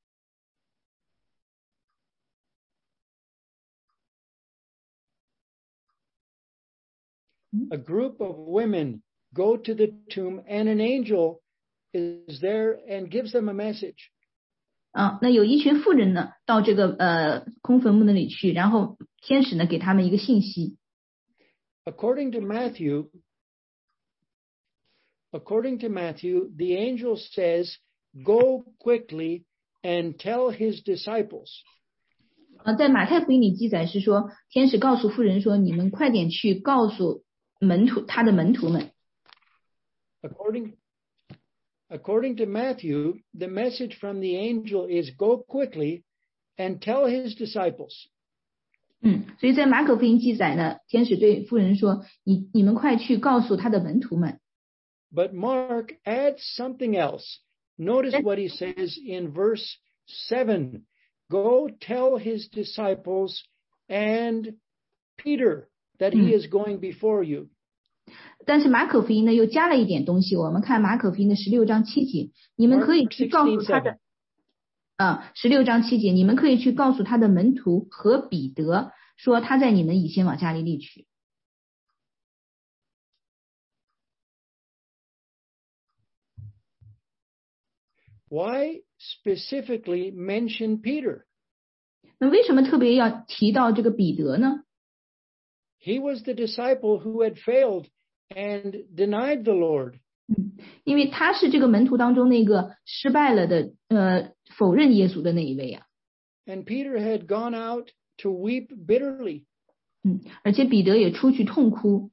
A group of women go to the tomb, and an angel is there and gives them a message. 那有一群妇人呢到这个空坟墓那里去，然后天使呢给他们一个信息。 According to Matthew, the angel says, "Go quickly and tell his disciples." 在马太福音里记载是说，天使告诉妇人说：“你们快点去告诉他的门徒们。” According to Matthew, the message from the angel is go quickly and tell his disciples. 所以在马可福音记载呢，天使对妇人说：“你们快去告诉他的门徒们。” But Mark adds something else. Notice what he says in verse 7. Go tell his disciples and Peter that he is going before you. 但是马可福音呢又加了一点东西，我们看马可福音的16章7节，你们可以去告诉他的16章7节，你们可以去告诉他的门徒和彼得，说他在你们以前往加利利去。 Why specifically mention Peter? 那为什么特别要提到这个彼得呢？ He was the disciple who had failed and denied the Lord. 因为他是这个门徒当中那个失败了的否认耶稣的那一位啊。 And Peter had gone out to weep bitterly. 而且彼得也出去痛哭。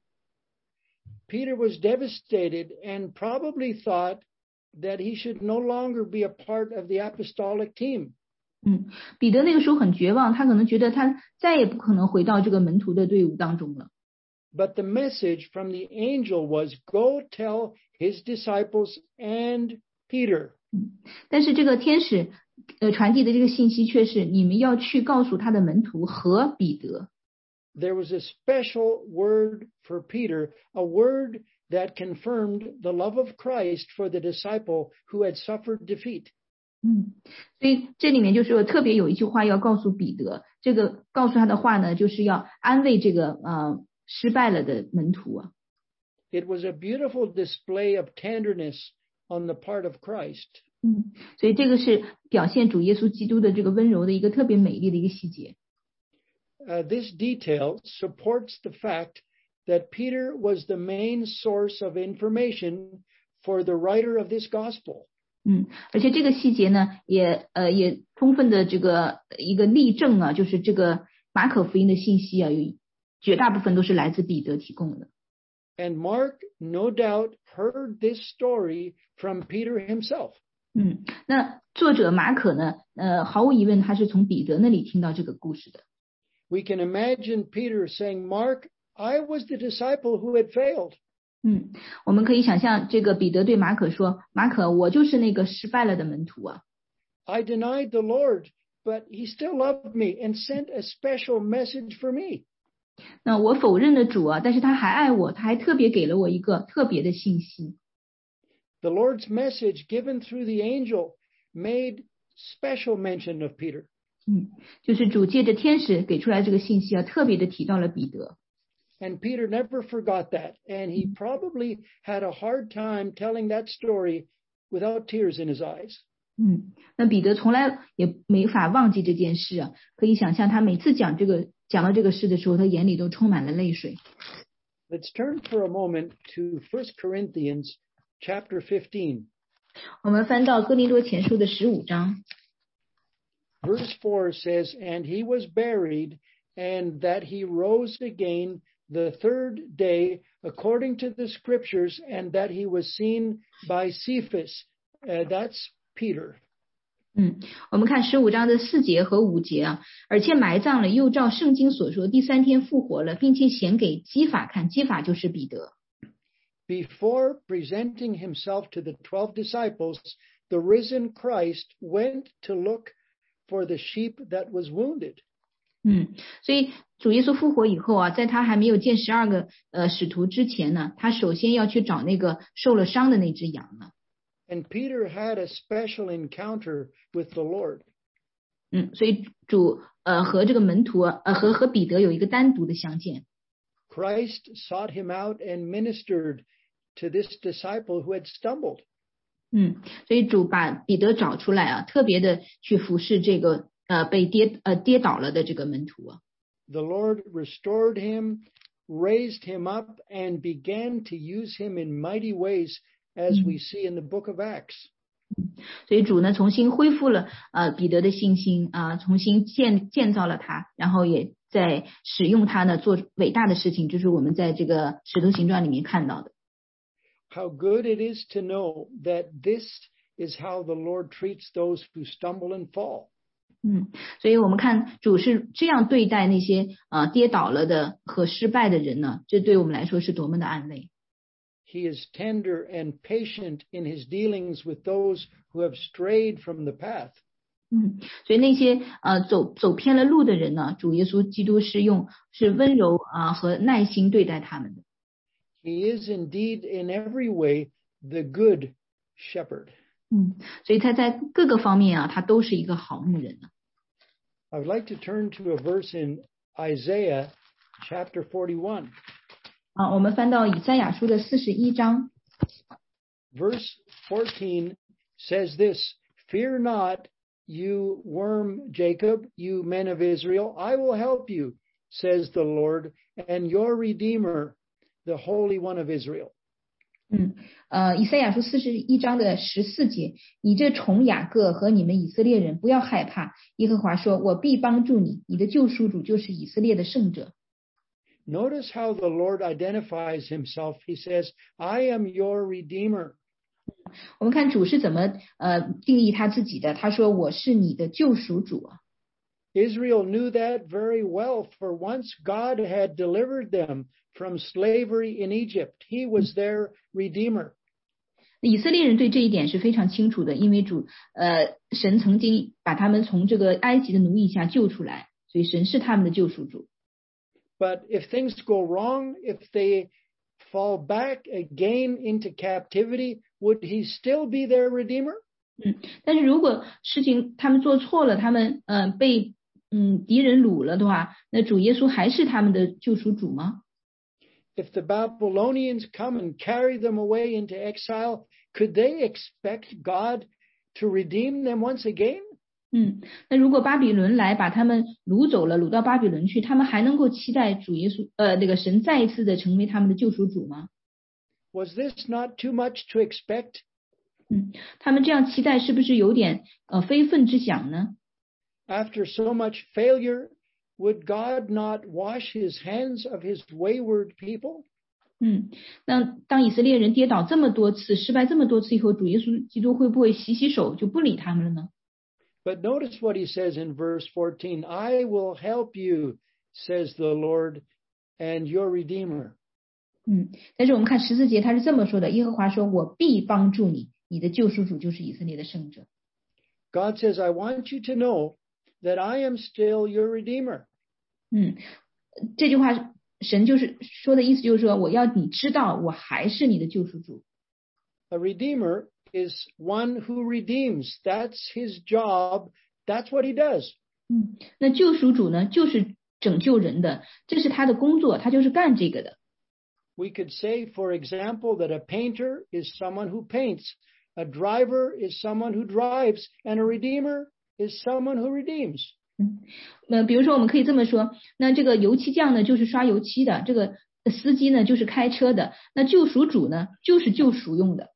Peter was devastated and probably thought that he should no longer be a part of the apostolic team. 彼得那个时候很绝望，他可能觉得他再也不可能回到这个门徒的队伍当中了。 But the message from the angel was, go tell his disciples and Peter. 但是这个天使传递的这个信息却是你们要去告诉他的门徒和彼得。 There was a special word for Peter, a word that confirmed the love of Christ for the disciple who had suffered defeat. 所以这里面就是说特别有一句话要告诉彼得，这个告诉他的话呢，就是要安慰这个失败了的门徒啊。 It was a beautiful display of tenderness on the part of Christ. 所以这个是表现主耶稣基督的这个温柔的一个特别美丽的一个细节。 This detail supports the fact that Peter was the main source of information for the writer of this gospel. 而且这个细节呢，也充分的这个一个例证啊，就是这个马可福音的信息啊，有绝大部分都是来自彼得提供的。 And Mark, no doubt, heard this story from Peter himself. 那作者马可呢，毫无疑问他是从彼得那里听到这个故事的。 We can imagine Peter saying, Mark, I was the disciple who had failed. 我们可以想象这个彼得对马可说，马可，我就是那个失败了的门徒啊。 I denied the Lord, but he still loved me and sent a special message for me. 那我否认了主啊，但是他还爱我，他还特别给了我一个特别的信息。 The Lord's message given through the angel made special mention of Peter. 就是主借着天使给出来这个信息啊，特别的提到了彼得。 And Peter never forgot that, and he probably had a hard time telling that story without tears in his eyes. 那彼得从来也没法忘记这件事啊，可以想象他每次讲到这个事的时候，他眼里都充满了泪水。 Let's turn for a moment to 1 Corinthians chapter 15. 我们翻到哥林多前书的15章。 Verse 4 says, And he was buried, and that he rose again the third day, according to the scriptures, and that he was seen by Cephas. That's Peter. 我们看15章的4节和5节啊，而且埋葬了，又照圣经所说，第3天复活了，并且显给基法看，基法就是彼得。 Before presenting himself to the 12 disciples, the risen Christ went to look for the sheep that was wounded. 所以主耶稣复活以后啊，在他还没有见12个使徒之前呢，他首先要去找那个受了伤的那只羊呢。 And Peter had a special encounter with the Lord. 所以主和这个门徒和彼得有一个单独的相见。 Christ sought him out and ministered to this disciple who had stumbled. 所以主把彼得找出来啊，特别的去服侍这个被跌倒了的这个门徒啊。 The Lord restored him, raised him up, and began to use him in mighty ways, as we see in the book of Acts. 所以主呢重新恢复了彼得的信心啊，重新建造了他，然后也在使用他呢做伟大的事情，就是我们在这个使徒行传里面看到的。 How good it is to know that this is how the Lord treats those who stumble and fall. 所以我们看主是这样对待那些跌倒了的和失败的人呢，这对我们来说是多么的安慰。 he is tender and patient in his dealings with those who have strayed from the path. 所以那些走偏了路的人呢，主耶稣基督是温柔和耐心对待他们的。 He is indeed in every way the good shepherd. 所以他在各个方面他都是一个好牧人。 I would like to turn to a verse in Isaiah chapter 41. 我们翻到以赛亚书的41章。 Verse 14 says this, Fear not, you worm Jacob, you men of Israel, I will help you, says the Lord, and your Redeemer, the Holy One of Israel. 以赛亚书41章的14节，你这虫雅各和你们以色列人不要害怕，耶和华说，我必帮助你，你的救赎主就是以色列的圣者。 Notice how the Lord identifies himself. He says, I am your Redeemer. 我们看主是怎么定义他自己的，他说我是你的救赎主。 Israel knew that very well, for once God had delivered them from slavery in Egypt. He was their Redeemer. 以色列人对这一点是非常清楚的，因为神曾经把他们从这个埃及的奴役下救出来，所以神是他们的救赎主。 But if things go wrong, if they fall back again into captivity, would he still be their Redeemer? 但是如果事情他们做错了，他们被敌人掳了的话，那主耶稣还是他们的救赎主吗？ If the Babylonians come and carry them away into exile, could they expect God to redeem them once again? 那如果巴比伦来把他们掳走了，掳到巴比伦去，他们还能够期待主耶稣那个神再一次的成为他们的救赎主吗？ Was this not too much to expect? 他们这样期待是不是有点非分之想呢？ After so much failure, would God not wash his hands of his wayward people? 那当以色列人跌倒这么多次，失败这么多次以后，主耶稣基督会不会洗手就不理他们了呢？ But notice what he says in verse 14, I will help you, says the Lord, and your Redeemer. 但是我们看14节，他是这么说的，耶和华说，我必帮助你，你的救赎主就是以色列的圣者。 God says, I want you to know that I am still your Redeemer. 这句话神就是说的意思，就是说我要你知道我还是你的救赎主。 A Redeemer is one who redeems. That's his job. That's what he does. 那救赎主呢，就是拯救人的，这是他的工作，他就是干这个的。 We could say, for example, that a painter is someone who paints, a driver is someone who drives, and a redeemer is someone who redeems. 比如说我们可以这么说，那这个油漆匠呢就是刷油漆的，这个司机呢就是开车的，那救赎主呢就是救赎用的。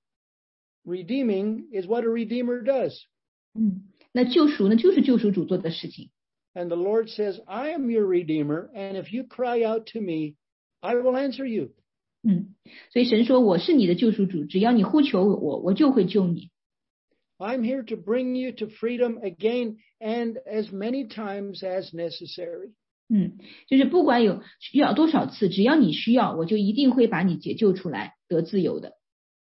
Redeeming is what a redeemer does. 那救赎呢就是救赎主做的事情。 And the Lord says, I am your redeemer, and if you cry out to me, I will answer you. 所以神说我是你的救赎主，只要你呼求我，我就会救你。 I'm here to bring you to freedom again and as many times as necessary. 就是不管需要多少次，只要你需要，我就一定会把你解救出来，得自由的。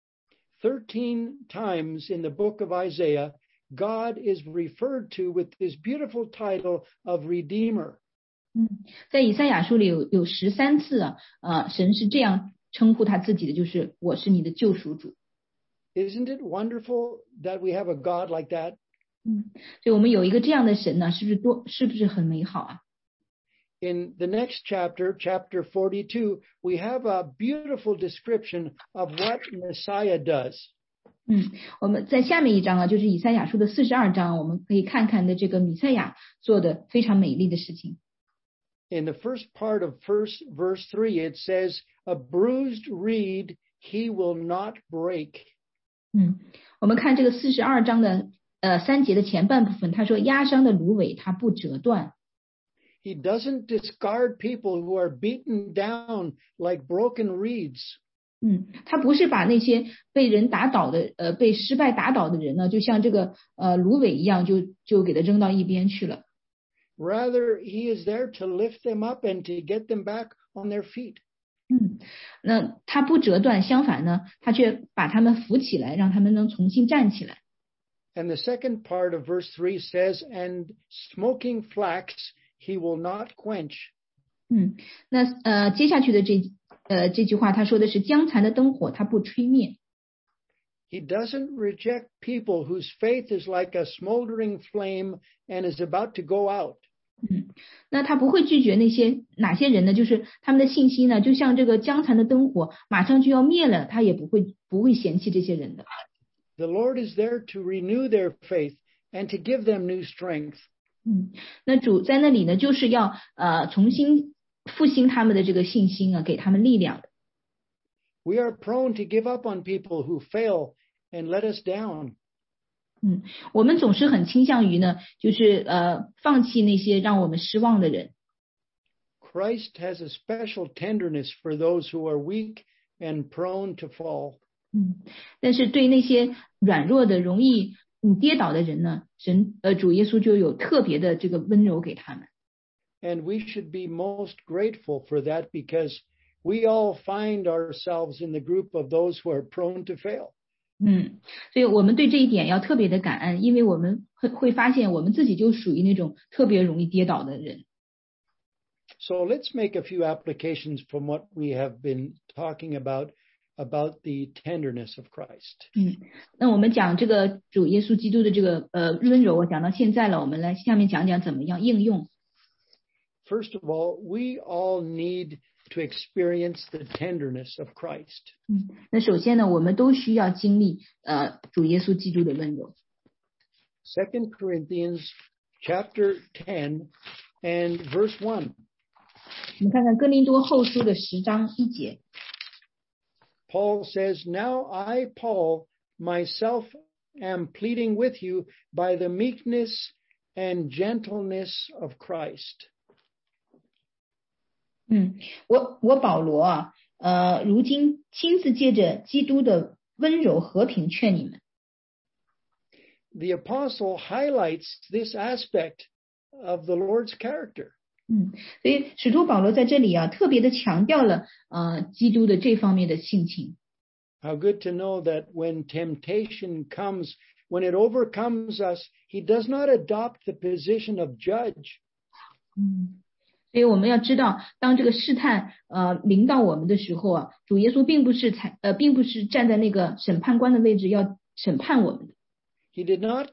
13 times in the book of Isaiah, God is referred to with this beautiful title of Redeemer. 在以赛亚书里有13次神是这样称呼他自己的，就是我是你的救赎主。 Isn't it wonderful that we have a God like that? 所以我们有一个这样的神呢，是不是很美好啊？ In the next chapter, chapter 42, we have a beautiful description of what Messiah does. 我们在下面一章就是以赛亚书的42章，我们可以看看的这个弥赛亚做的非常美丽的事情。 In the first part of verse 3, it says, a bruised reed he will not break. 我们看这个42章的3节的前半部分，他说压伤的芦苇它不折断。 He doesn't discard people who are beaten down like broken reeds. 他不是把那些被人打倒的被失败打倒的人呢，就像这个芦苇一样，就给他扔到一边去了。 Rather, he is there to lift them up and to get them back on their feet. 那他不折断，相反呢，他却把他们扶起来，让他们能重新站起来。 And the second part of verse 3 says, and smoking flax he will not quench. 那接下去的这句话，他说的是将残的灯火，他不吹灭。 He doesn't reject people whose faith is like a smoldering flame and is about to go out. 那他不会拒绝哪些人呢？就是他们的信心呢，就像这个将残的灯火，马上就要灭了，他也不会嫌弃这些人的。 The Lord is there to renew their faith and to give them new strength. 那主在那里呢，就是要重新复兴他们的这个信心啊，给他们力量的。 We are prone to give up on people who fail and let us down. 我们总是很倾向于呢，就是放弃那些让我们失望的人。 Christ has a special tenderness for those who are weak and prone to fall. 但是对那些软弱的、容易跌倒的人呢，主耶稣就有特别的这个温柔给他们。 And we should be most grateful for that because we all find ourselves in the group of those who are prone to fail. 所以我们对这一点要特别的感恩，因为我们会发现我们自己就属于那种特别容易跌倒的人。 So let's make a few applications from what we have been talking about the tenderness of Christ. 那我们讲这个主耶稣基督的这个温柔，我讲到现在了，我们来下面讲讲怎么样应用。 First of all, we all need to experience the tenderness of Christ. 那首先呢，我们都需要经历主耶稣基督的温柔。 2 Corinthians chapter 10 and verse 1. 我们看看哥林多后书的10章1节。 Paul says, "Now I, Paul, myself am pleading with you by the meekness and gentleness of Christ." 我保罗啊，如今亲自借着基督的温柔和平劝你们。 The apostle highlights this aspect of the Lord's character. 所以使徒保罗在这里啊，特别的强调了基督的这方面的性情。 How good to know that when temptation comes, when it overcomes us, he does not adopt the position of judge. 所以我们要知道，当这个试探临到我们的时候啊，主耶稣并不是站在那个审判官的位置要审判我们的。 He did not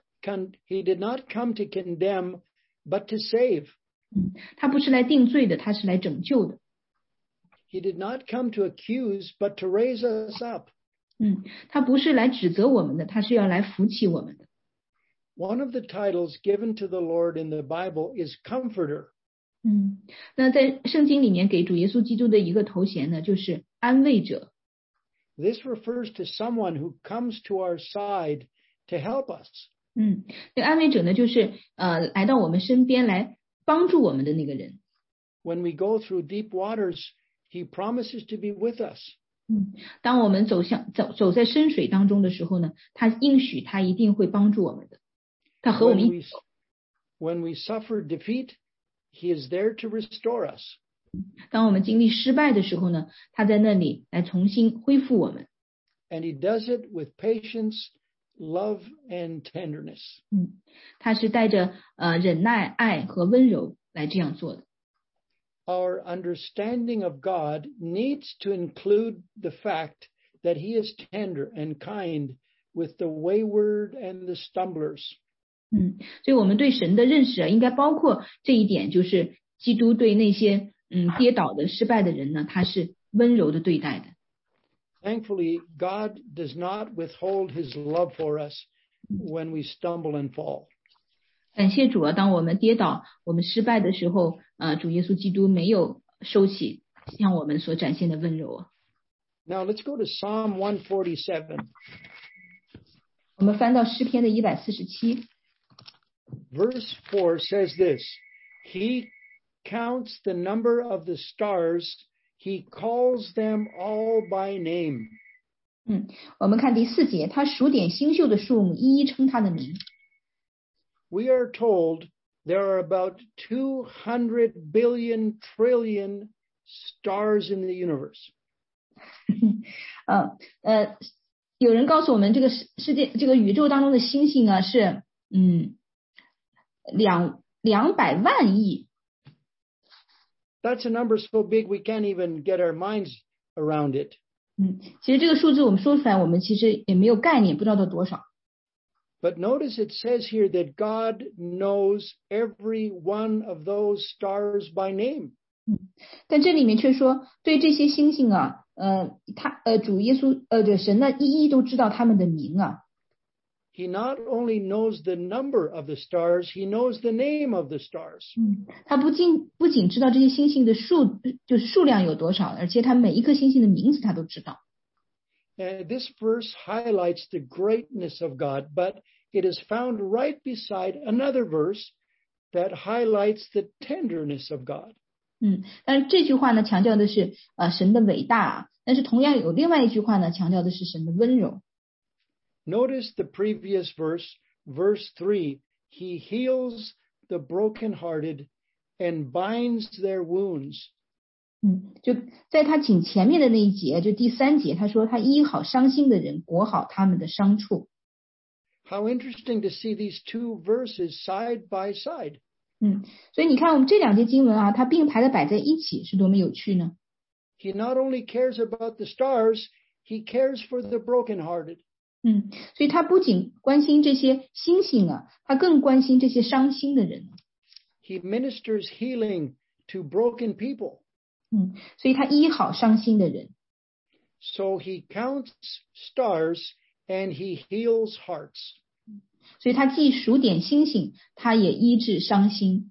come to condemn, but to save. 他不是来定罪的，他是来拯救的。 He did not come to accuse, but to raise us up. 他不是来指责我们的，他是要来扶起我们的。 One of the titles given to the Lord in the Bible is Comforter. 那在圣经里面给主耶稣基督的一个头衔呢，就是安慰者。 This refers to someone who comes to our side to help us. 这安慰者呢，就是来到我们身边来帮助我们的那个人。 When we go through deep waters, he promises to be with us. 当我们走在深水当中的时候呢，他应许他一定会帮助我们的。他和我们一起走。 When we suffer defeat, he is there to restore us. 当我们经历失败的时候呢，他在那里来重新恢复我们。 And he does it with patience, love, and tenderness. 他是带着忍耐、爱和温柔来这样做的。 Our understanding of God needs to include the fact that he is tender and kind with the wayward and the stumblers. 所以我们对神的认识啊，应该包括这一点，就是基督对那些跌倒的、失败的人呢，他是温柔的对待的。 Thankfully, God does not withhold his love for us when we stumble and fall. 感谢主啊，当我们跌倒、我们失败的时候，主耶稣基督没有收起向我们所展现的温柔啊。 Now let's go to Psalm 147. 我们翻到诗篇的147。 Verse 4 says this, He counts the number of the stars, he calls them all by name. 我们看第4节，他数点星宿的数目，一一称他的名。 We are told there are about 200 billion trillion stars in the universe. 有人告诉我们这个世界这个宇宙当中的星星啊是200万亿。 That's a number so big we can't even get our minds around it. 其实这个数字我们说出来，我们其实也没有概念，不知道它多少。 But notice it says here that God knows every one of those stars by name. 但这里面却说，对这些星星啊，主耶稣神呢，一一都知道他们的名啊。 He not only knows the number of the stars, he knows the name of the stars. 他不仅知道这些星星的就是数量有多少，而且他每一颗星星的名字他都知道。 This verse highlights the greatness of God, but it is found right beside another verse that highlights the tenderness of God. 但是这句话呢，强调的是神的伟大，但是同样有另外一句话呢，强调的是神的温柔。 Notice the previous verse, verse 3, he heals the brokenhearted and binds their wounds. 就在他紧前面的那一节，就第3节，他说他医好伤心的人，裹好他们的伤处。 How interesting to see these two verses side by side. 所以你看我们这两节经文啊，它并排的摆在一起，是多么有趣呢？ He not only cares about the stars, he cares for the brokenhearted. 所以他不仅关心这些星星啊，他更关心这些伤心的人。 He ministers healing to broken people. 所以他医好伤心的人。 So he counts stars and he heals hearts. 所以他既数点星星，他也医治伤心。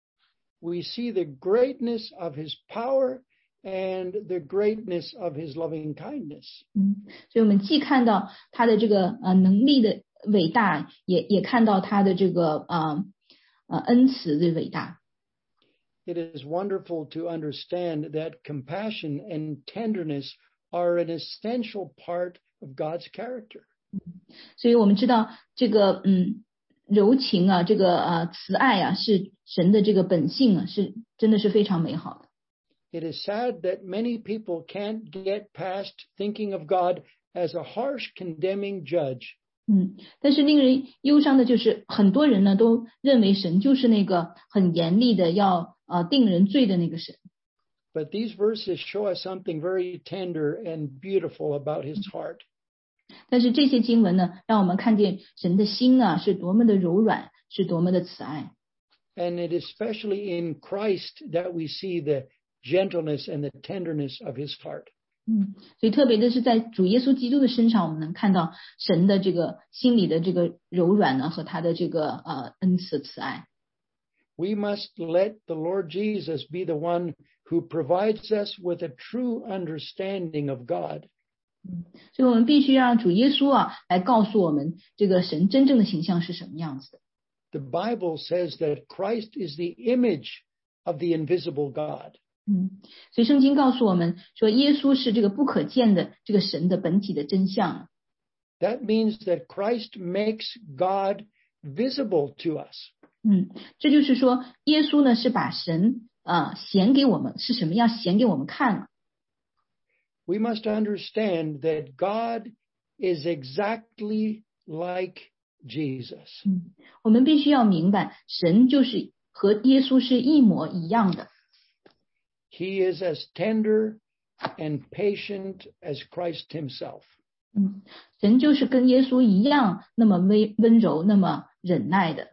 We see the greatness of his power and the greatness of his loving kindness. 所以我们既看到他的这个能力的伟大，也看到他的这个恩慈的伟大。 It is wonderful to understand that compassion and tenderness are an essential part of God's character. 所以我们知道这个柔情啊，这个慈爱啊，是神的这个本性啊，是真的是非常美好的。 It is sad that many people can't get past thinking of God as a harsh, condemning judge. 但是令人忧伤的就是很多人呢都认为神就是那个很严厉的要定人罪的那个神。 But these verses show us something very tender and beautiful about his heart. 但是这些经文呢，让我们看见神的心啊是多么的柔软，是多么的慈爱。 And it is especially in Christ that we see the gentleness and the tenderness of his heart. 所以特别的是在主耶稣基督的身上，我们能看到神的这个心里的这个柔软呢，和他的这个恩慈慈爱。 We must let the Lord Jesus be the one who provides us with a true understanding of God. 所以我们必须让主耶稣啊来告诉我们这个神真正的形象是什么样子的。 The Bible says that Christ is the image of the invisible God. 所以圣经告诉我们说，耶稣是这个不可见的这个神的本体的真相。 That means that Christ makes God visible to us. 这就是说，耶稣呢是把神显给我们，是什么样显给我们看呢？ We must understand that God is exactly like Jesus. 我们必须要明白，神就是和耶稣是一模一样的。 He is as tender and patient as Christ himself. 神就是跟耶稣一样，那么温柔，那么忍耐的。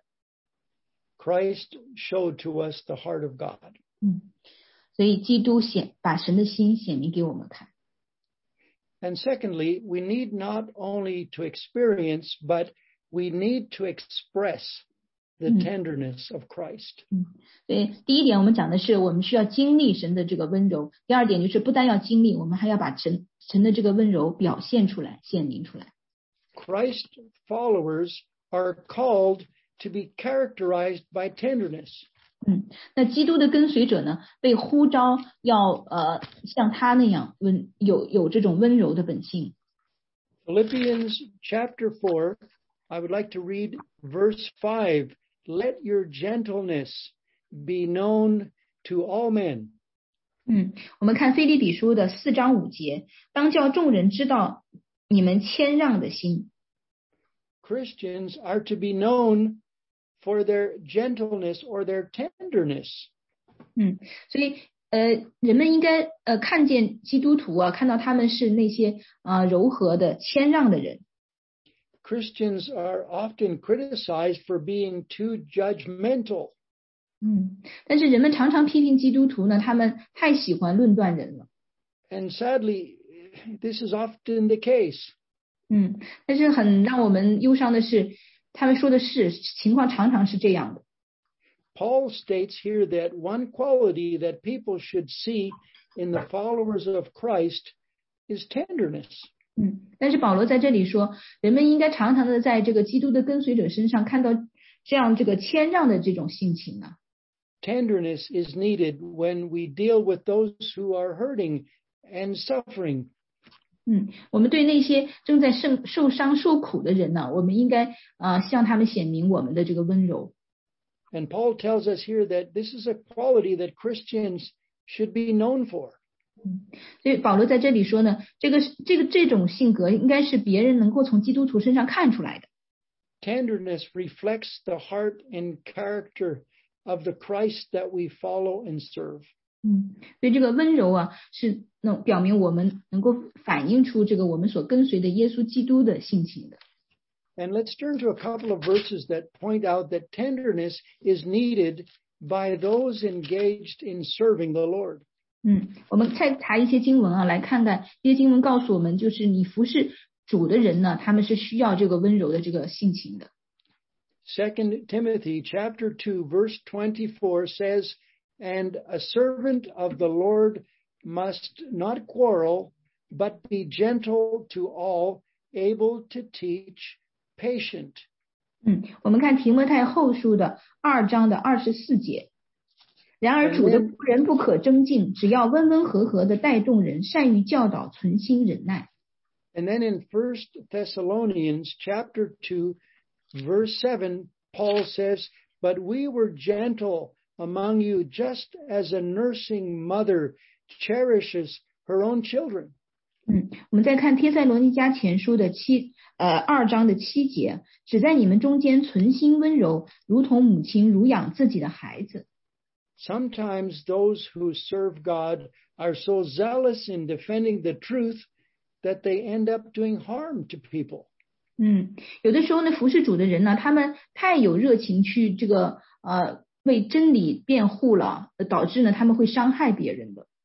Christ showed to us the heart of God. 所以基督把神的心显明给我们看。 And secondly, we need not only to experience, but we need to express the tenderness of Christ. 所以第一点我们讲的是我们需要经历神的这个温柔，第二点就是不但要经历，我们还要把神的这个温柔表现出来，显明出来。 Christ followers are called to be characterized by tenderness. 那基督的跟随者呢，被呼召要像他那样有这种温柔的本性。 Philippians chapter 4, I would like to read verse 5. Let your gentleness be known to all men. 我们看腓立比书的4章5节，当叫众人知道你们谦让的心。 Christians are to be known for their gentleness or their tenderness. 所以人们应该看见基督徒啊，看到他们是那些柔和的谦让的人。 Christians are often criticized for being too judgmental. 但是人们常常批评基督徒呢，他们太喜欢论断人了。 And sadly, this is often the case. 但是很让我们忧伤的是，他们说的是情况常常是这样的。 Paul states here that one quality that people should see in the followers of Christ is tenderness. 但是保罗在这里说，人们应该常常的在这个基督的跟随者身上看到这样这个谦让的这种性情啊。 Tenderness is needed when we deal with those who are hurting and suffering. 我们对那些正在受伤受苦的人呢，我们应该向他们显明我们的这个温柔。 And Paul tells us here that this is a quality that Christians should be known for. 所以保罗在这里说呢，这种性格应该是别人能够从基督徒身上看出来的。 Tenderness reflects the heart and character of the Christ that we follow and serve. 所以这个温柔啊，是能表明我们能够反映出这个我们所跟随的耶稣基督的性情的。 And let's turn to a couple of verses that point out that tenderness is needed by those engaged in serving the Lord. 我们再查一些经文啊，来看看这些经文告诉我们，就是你服侍主的人呢，他们是需要这个温柔的这个性情的。 2 Timothy chapter 2 verse 24 says, "And a servant of the Lord must not quarrel, but be gentle to all, able to teach, patient." 我们看提摩太后书的2章的24节。然而主的仆人不可争竞，只要温温和和的待众人，善于教导，存心忍耐。 And then in 1 Thessalonians chapter 2 verse 7, Paul says, "But we were gentle among you, just as a nursing mother cherishes her own children." 我们再看帖撒罗尼迦前书的2章的7节，只在你们中间存心温柔，如同母亲乳养自己的孩子。 Sometimes those who serve God are so zealous in defending the truth that they end up doing harm to people. 有的时候呢，服侍主的人呢，他们太有热情去这个为真理辩护了，导致呢他们会伤害别人的。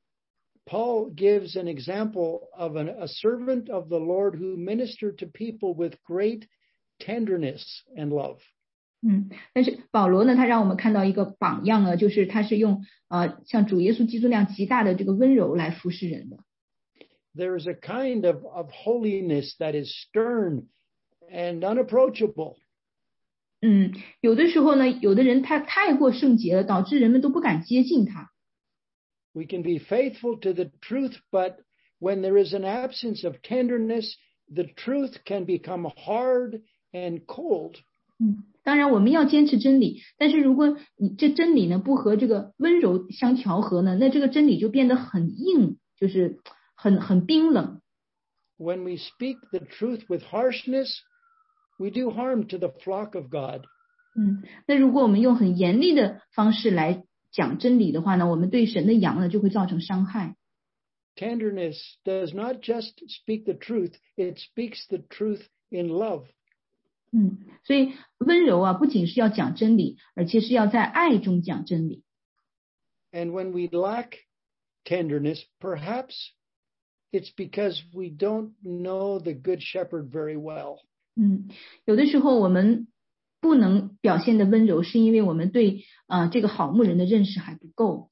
Paul gives an example of a servant of the Lord who ministered to people with great tenderness and love. 但是保罗呢，他让我们看到一个榜样啊，就是他是用像主耶稣基督那样极大的这个温柔来服侍人的。 There is a kind of holiness that is stern and unapproachable. 有的时候呢，有的人他太过圣洁了，导致人们都不敢接近他。 We can be faithful to the truth, but when there is an absence of tenderness, the truth can become hard and cold. 当然我们要坚持真理，但是如果你这真理呢不和这个温柔相调和呢，那这个真理就变得很硬，就是很冰冷。 When we speak the truth with harshness, we do harm to the flock of God. 那如果我们用很严厉的方式来讲真理的话呢，我们对神的羊呢就会造成伤害。 Tenderness does not just speak the truth, it speaks the truth in love. 所以温柔啊，不仅是要讲真理，而且是要在爱中讲真理。 And when we lack tenderness, perhaps it's because we don't know the good shepherd very well. 有的时候我们不能表现的温柔，是因为我们对这个好牧人的认识还不够。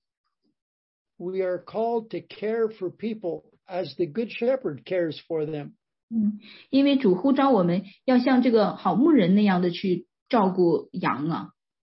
We are called to care for people as the good shepherd cares for them. 因为主呼召我们要像这个好牧人那样的去照顾羊啊。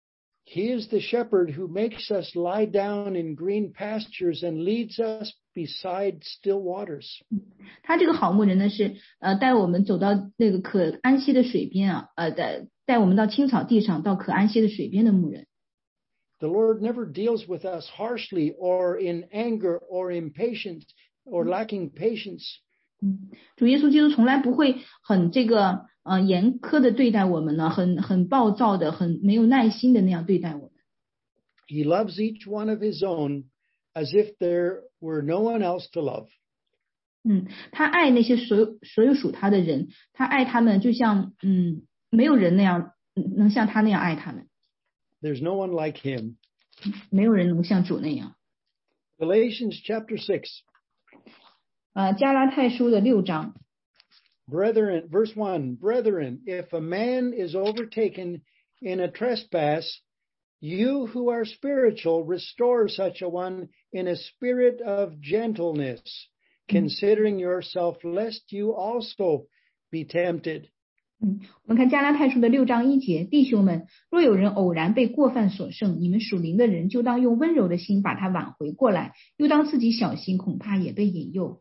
He is the shepherd who makes us lie down in green pastures and leads us beside still waters. 他这个好牧人呢是带我们走到那个可安息的水边啊，带我们到青草地上，到可安息的水边的牧人。 The Lord never deals with us harshly or in anger or impatience or lacking patience. 主耶稣基督从来不会很严苛的对待我们呢，很暴躁的，很没有耐心的那样对待我们。 He loves each one of his own as if there were no one else to love. 他爱那些所有属他的人，他爱他们就像没有人那样能像他那样爱他们。 There's no one like him. 没有人能像主那样。 Galatians chapter 6. 加拉太书的6章。 Brethren, verse 1, Brethren, if a man is overtaken in a trespass, you who are spiritual, restore such a one in a spirit of gentleness, considering yourself, lest you also be tempted. 我们看加拉太书的6章1节，弟兄们，若有人偶然被过犯所胜，你们属灵的人就当用温柔的心把他挽回过来，又当自己小心，恐怕也被引诱。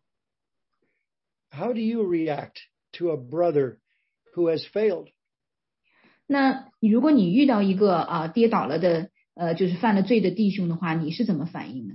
How do you react to a brother who has failed? 那如果你遇到一个跌倒了的就是犯了罪的弟兄的话，你是怎么反应呢？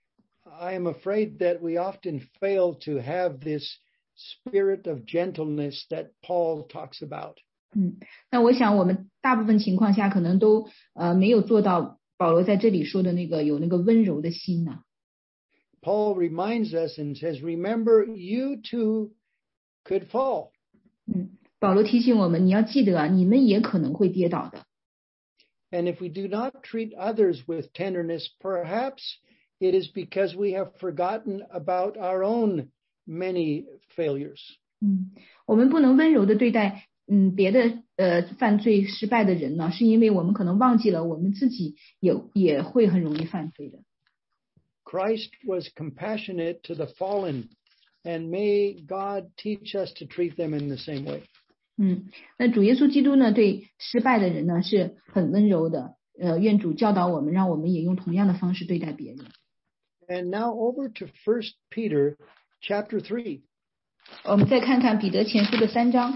I am afraid that we often fail to have this spirit of gentleness that Paul talks about. 那我想我们大部分情况下可能都没有做到保罗在这里说的有那个温柔的心呢。 Paul reminds us and says, remember, you too could fall. 保罗提醒我们，你要记得你们也可能会跌倒的。 And if we do not treat others with tenderness, perhaps it is because we have forgotten about our own many failures. 我们不能温柔的对待别的犯罪失败的人呢，是因为我们可能忘记了我们自己也会很容易犯罪的。 Christ was compassionate to the fallen, and may God teach us to treat them in the same way. 那主耶稣基督呢，对失败的人呢是很温柔的。愿主教导我们，让我们也用同样的方式对待别人。 And now over to 1 Peter chapter 3. 我们再看看彼得前书的3章。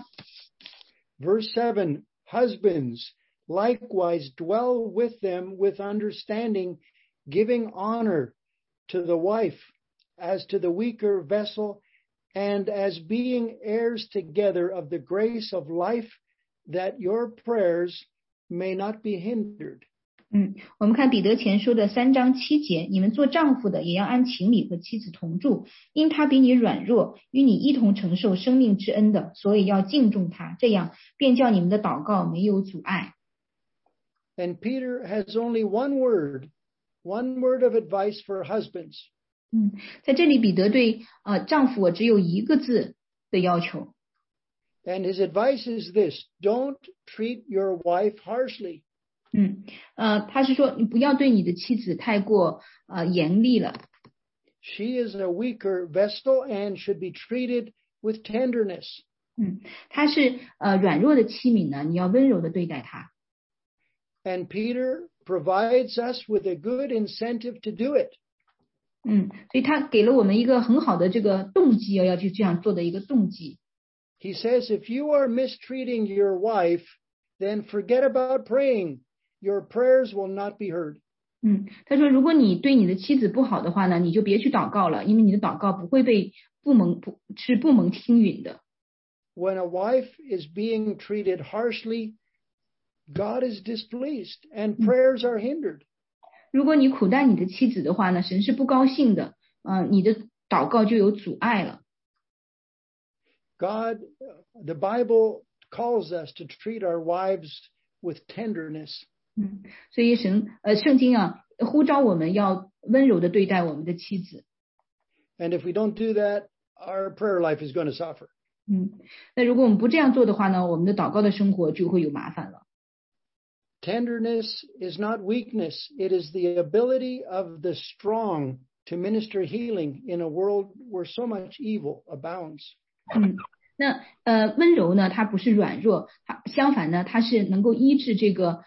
Verse 7, Husbands, likewise dwell with them with understanding, giving honor to the wife as to the weaker vessel, and as being heirs together of the grace of life, that your prayers may not be hindered. 我们看彼得前书的3章7节，你们做丈夫的也要按情理和妻子同住，因他比你软弱，与你一同承受生命之恩的，所以要敬重他，这样便叫你们的祷告没有阻碍。 And Peter has only one word of advice for husbands. 在这里彼得对丈夫只有一个字的要求。 And his advice is this, don't treat your wife harshly. 他是说你不要对你的妻子太过严厉了。 She is a weaker vessel and should be treated with tenderness. 她是软弱的器皿呢，你要温柔的对待她。 And Peter provides us with a good incentive to do it. 所以他给了我们一个很好的这个动机，要去这样做的一个动机。 He says, if you are mistreating your wife, then forget about praying. Your prayers will not be heard. 他说，如果你对你的妻子不好的话呢，你就别去祷告了，因为你的祷告不会被不蒙听允的。 When a wife is being treated harshly, God is displeased and prayers are hindered. 如果你苦待你的妻子的话呢，神是不高兴的，你的祷告就有阻碍了。 God, the Bible calls us to treat our wives with tenderness. 所以圣经呼召我们要温柔的对待我们的妻子。 And if we don't do that, our prayer life is going to suffer. 那如果我们不这样做的话呢，我们的祷告的生活就会有麻烦了。 Tenderness is not weakness. It is the ability of the strong to minister healing in a world where so much evil abounds. 那温柔呢，它不是软弱，相反呢，它是能够医治这个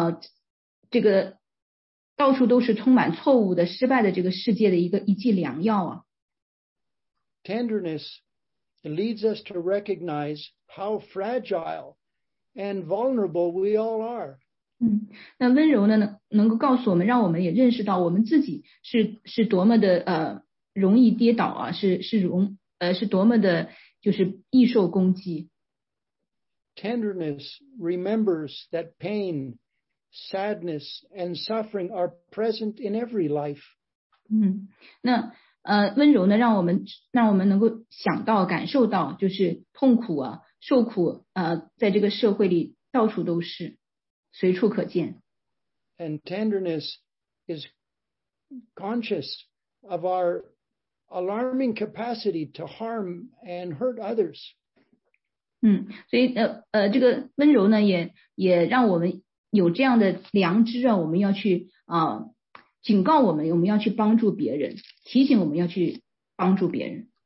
到处都是充满错误的失败的这个世界的一剂良药啊。 Tenderness leads us to recognize how fragile and vulnerable we all are. 那温柔呢，能够告诉我们，让我们也认识到我们自己是多么的容易跌倒啊，是多么的就是易受攻击。 Tenderness remembers that pain, sadness, and suffering are present in every life. 那温柔呢，让我们能够想到、感受到，就是痛苦啊、受苦在这个社会里到处都是，随处可见。 And tenderness is conscious of our alarming capacity to harm and hurt others. 所以这个温柔呢，也让我们有这样的良知啊，我们要去警告我们要去帮助别人，提醒我们要去帮助别人。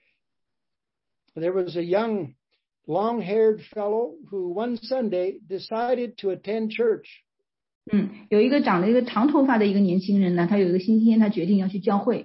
There was a young, long-haired fellow who one Sunday decided to attend church. 有一个长了一个长头发的一个年轻人呢，他有一个星期天，他决定要去教会。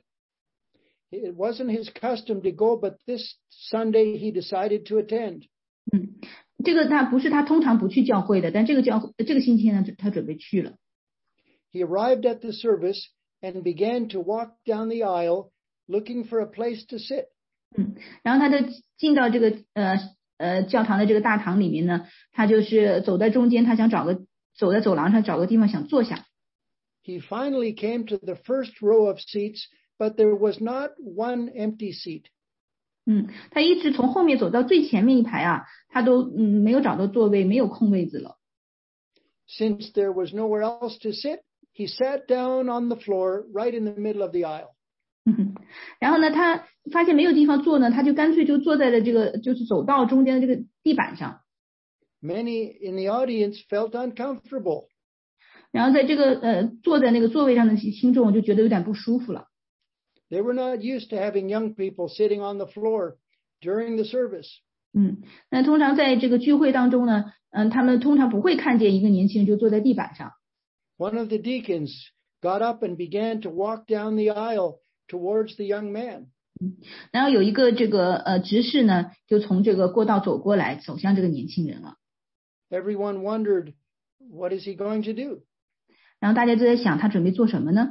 It wasn't his custom to go, but this Sunday he decided to attend. 这个他不是他通常不去教会的，但这个星期天呢，他准备去了。 He arrived at the service and began to walk down the aisle, looking for a place to sit. 然后他就进到这个教堂的这个大堂里面呢，他就是走在中间，他想走在走廊上找个地方想坐下。 He finally came to the first row of seats, but there was not one empty seat. 他一直从后面走到最前面一排啊，他都没有找到座位，没有空位子了。 Since there was nowhere else to sit, he sat down on the floor right in the middle of the aisle. 然后呢，他发现没有地方坐呢，他就干脆就坐在了这个就是走道中间的这个地板上。 Many in the audience felt uncomfortable. 然后在这个坐在那个座位上的听众就觉得有点不舒服了。 They were not used to having young people sitting on the floor during the service. 那通常在这个聚会当中呢，他们通常不会看见一个年轻人就坐在地板上。 One of the deacons got up and began to walk down the aisle towards the young man. 然后有一个这个执事呢，就从这个过道走过来，走向这个年轻人了。 Everyone wondered, what is he going to do? 然后大家都在想，他准备做什么呢？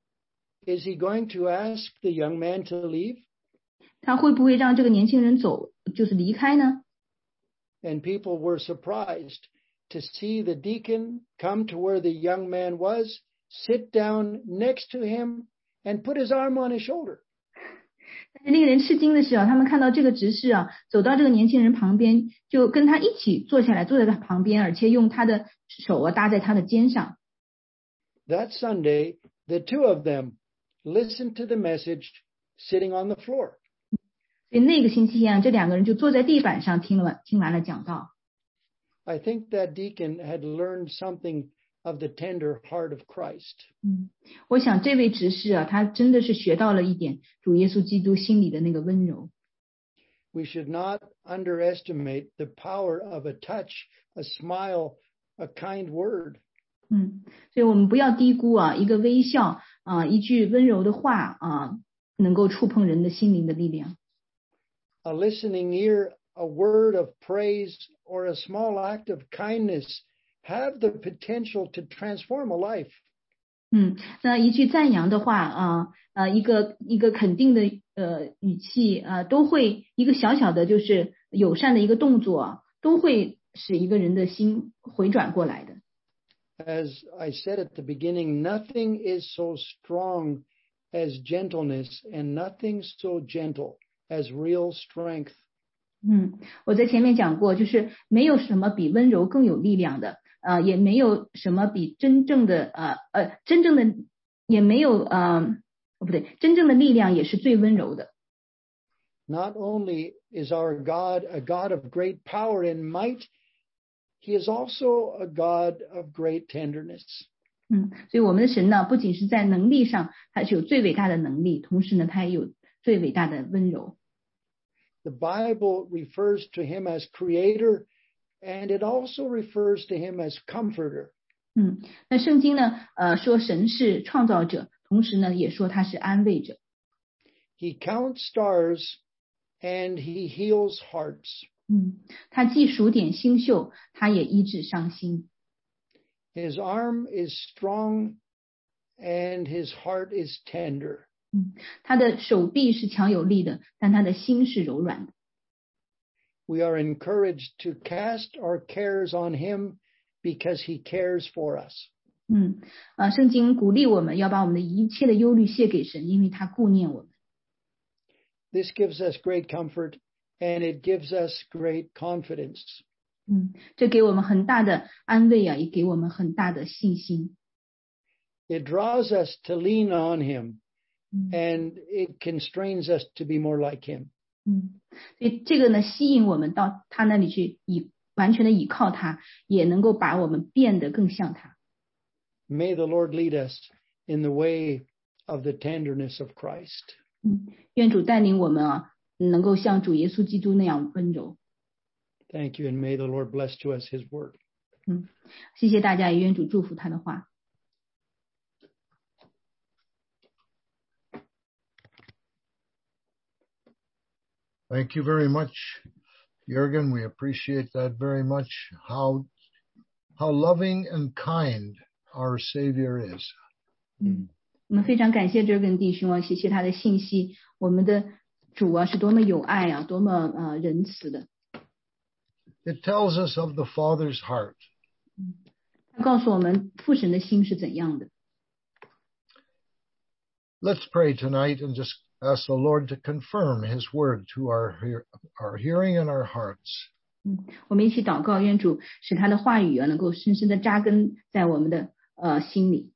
Is he going to ask the young man to leave? 他会不会让这个年轻人走，就是离开呢？ And people were surprised to see the deacon come to where the young man was, sit down next to him, and put his arm on his shoulder. 但是那个人吃惊的是他们看到这个执事走到这个年轻人旁边，就跟他一起坐下来，坐在他旁边，而且用他的手搭在他的肩上。 That Sunday, the two of them listened to the message sitting on the floor. 所以那个星期天这两个人就坐在地板上听完了讲道。 I think that deacon had learned something of the tender heart of Christ. 我想这位执事他真的是学到了一点主耶稣基督心里的那个温柔。 We should not underestimate the power of a touch, a smile, a kind word. 所以我们不要低估一个微笑一句温柔的话能够触碰人的心灵的力量。 A listening ear, a word of praise, or a small act of kindness have the potential to transform a life. 那一句赞扬的话一个肯定的语气都会一个小小的就是友善的一个动作都会使一个人的心回转过来的。 As I said at the beginning, nothing is so strong as gentleness, and nothing so gentle as real strength. 我在前面讲过，就是没有什么比温柔更有力量的也没有什么比真正的也没有真正的力量也是最温柔的。 Not only is our God a God of great power and might, He is also a God of great tenderness. 所以我们的神呢，不仅是在能力上，他是有最伟大的能力，同时呢，他也有最伟大的温柔。 The Bible refers to Him as Creator, and it also refers to Him as Comforter. 那圣经呢，说神是创造者，同时呢，也说他是安慰者。 He counts stars, and He heals hearts. 他既数点星宿，他也医治伤心。 His arm is strong and his heart is tender. 他的手臂是强有力的，但他的心是柔软的。 We are encouraged to cast our cares on him because he cares for us. 圣经鼓励我们要把我们的一切的忧虑卸给神，因为他顾念我们。 This gives us great comfort and it gives us great confidence. 这给我们很大的安慰啊，也给我们很大的信心。 It draws us to lean on him and it constrains us to be more like him. 所以这个呢，吸引我们到他那里去，完全的倚靠他，也能够把我们变得更像他。 May the Lord lead us in the way of the tenderness of Christ. 愿主带领我们啊，能够像主耶稣基督那样温柔。 Thank you, and may the Lord bless to us his word. 谢谢大家，也愿主祝福他的话。 Thank you very much, Jürgen. We appreciate that very much. How loving and kind our Savior is. 我们非常感谢Jürgen弟兄啊，谢谢他的信息。我们的主啊，是多么有爱啊，多么仁慈的。 It tells us of the Father's heart. 他告诉我们父神的心是怎样的。 Let's pray tonight and just ask the Lord to confirm his word to our hearing and our hearts. 我们一起祷告，愿主使他的话语啊能够深深的扎根在我们的心里。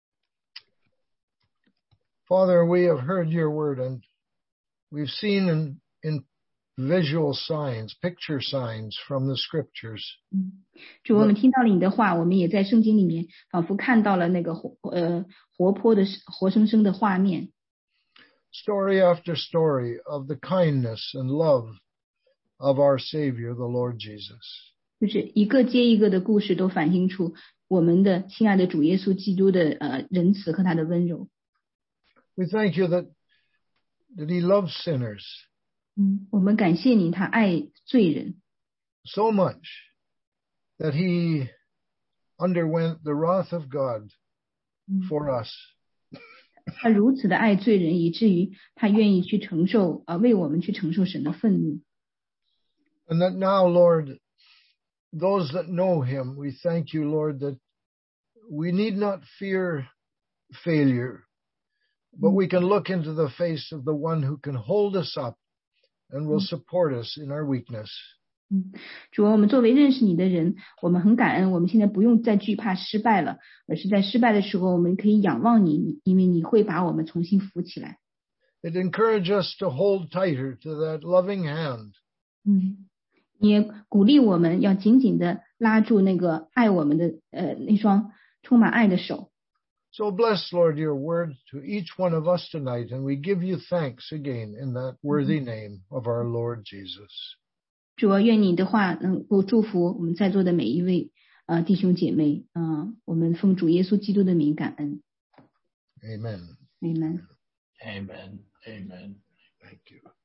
Father, we have heard your word and we've seen in visual signs, picture signs from the scriptures. 主，我们听到了你的话，我们也在圣经里面仿佛看到了那个活泼的活生生的画面。 Story after story of the kindness and love of our Savior, the Lord Jesus. 就是一个接一个的故事都反映出我们的亲爱的主耶稣基督的仁慈和他的温柔。 We thank you that he loves sinners. 我们感谢你，他爱罪人 so much that he underwent the wrath of God for us. 他如此的爱罪人，以至于他愿意去承受为我们去承受神的愤怒。 And that now, Lord, those that know him, we thank you, Lord, that we need not fear failure, but we can look into the face of the one who can hold us up and will support us in our weakness. 主啊，我们作为认识你的人，我们很感恩，我们现在不用再惧怕失败了，而是在失败的时候，我们可以仰望你，因为你会把我们重新扶起来。 It encourages us to hold tighter to that loving hand. 你也鼓励我们要紧紧的拉住那个爱我们的那双充满爱的手。 So bless, Lord, your word to each one of us tonight, and we give you thanks again in that worthy name of our Lord Jesus. 主啊，愿你的话能够祝福我们在座的每一位弟兄姐妹，我们奉主耶稣基督的名感恩。 Amen. Amen. Amen. Amen. Thank you.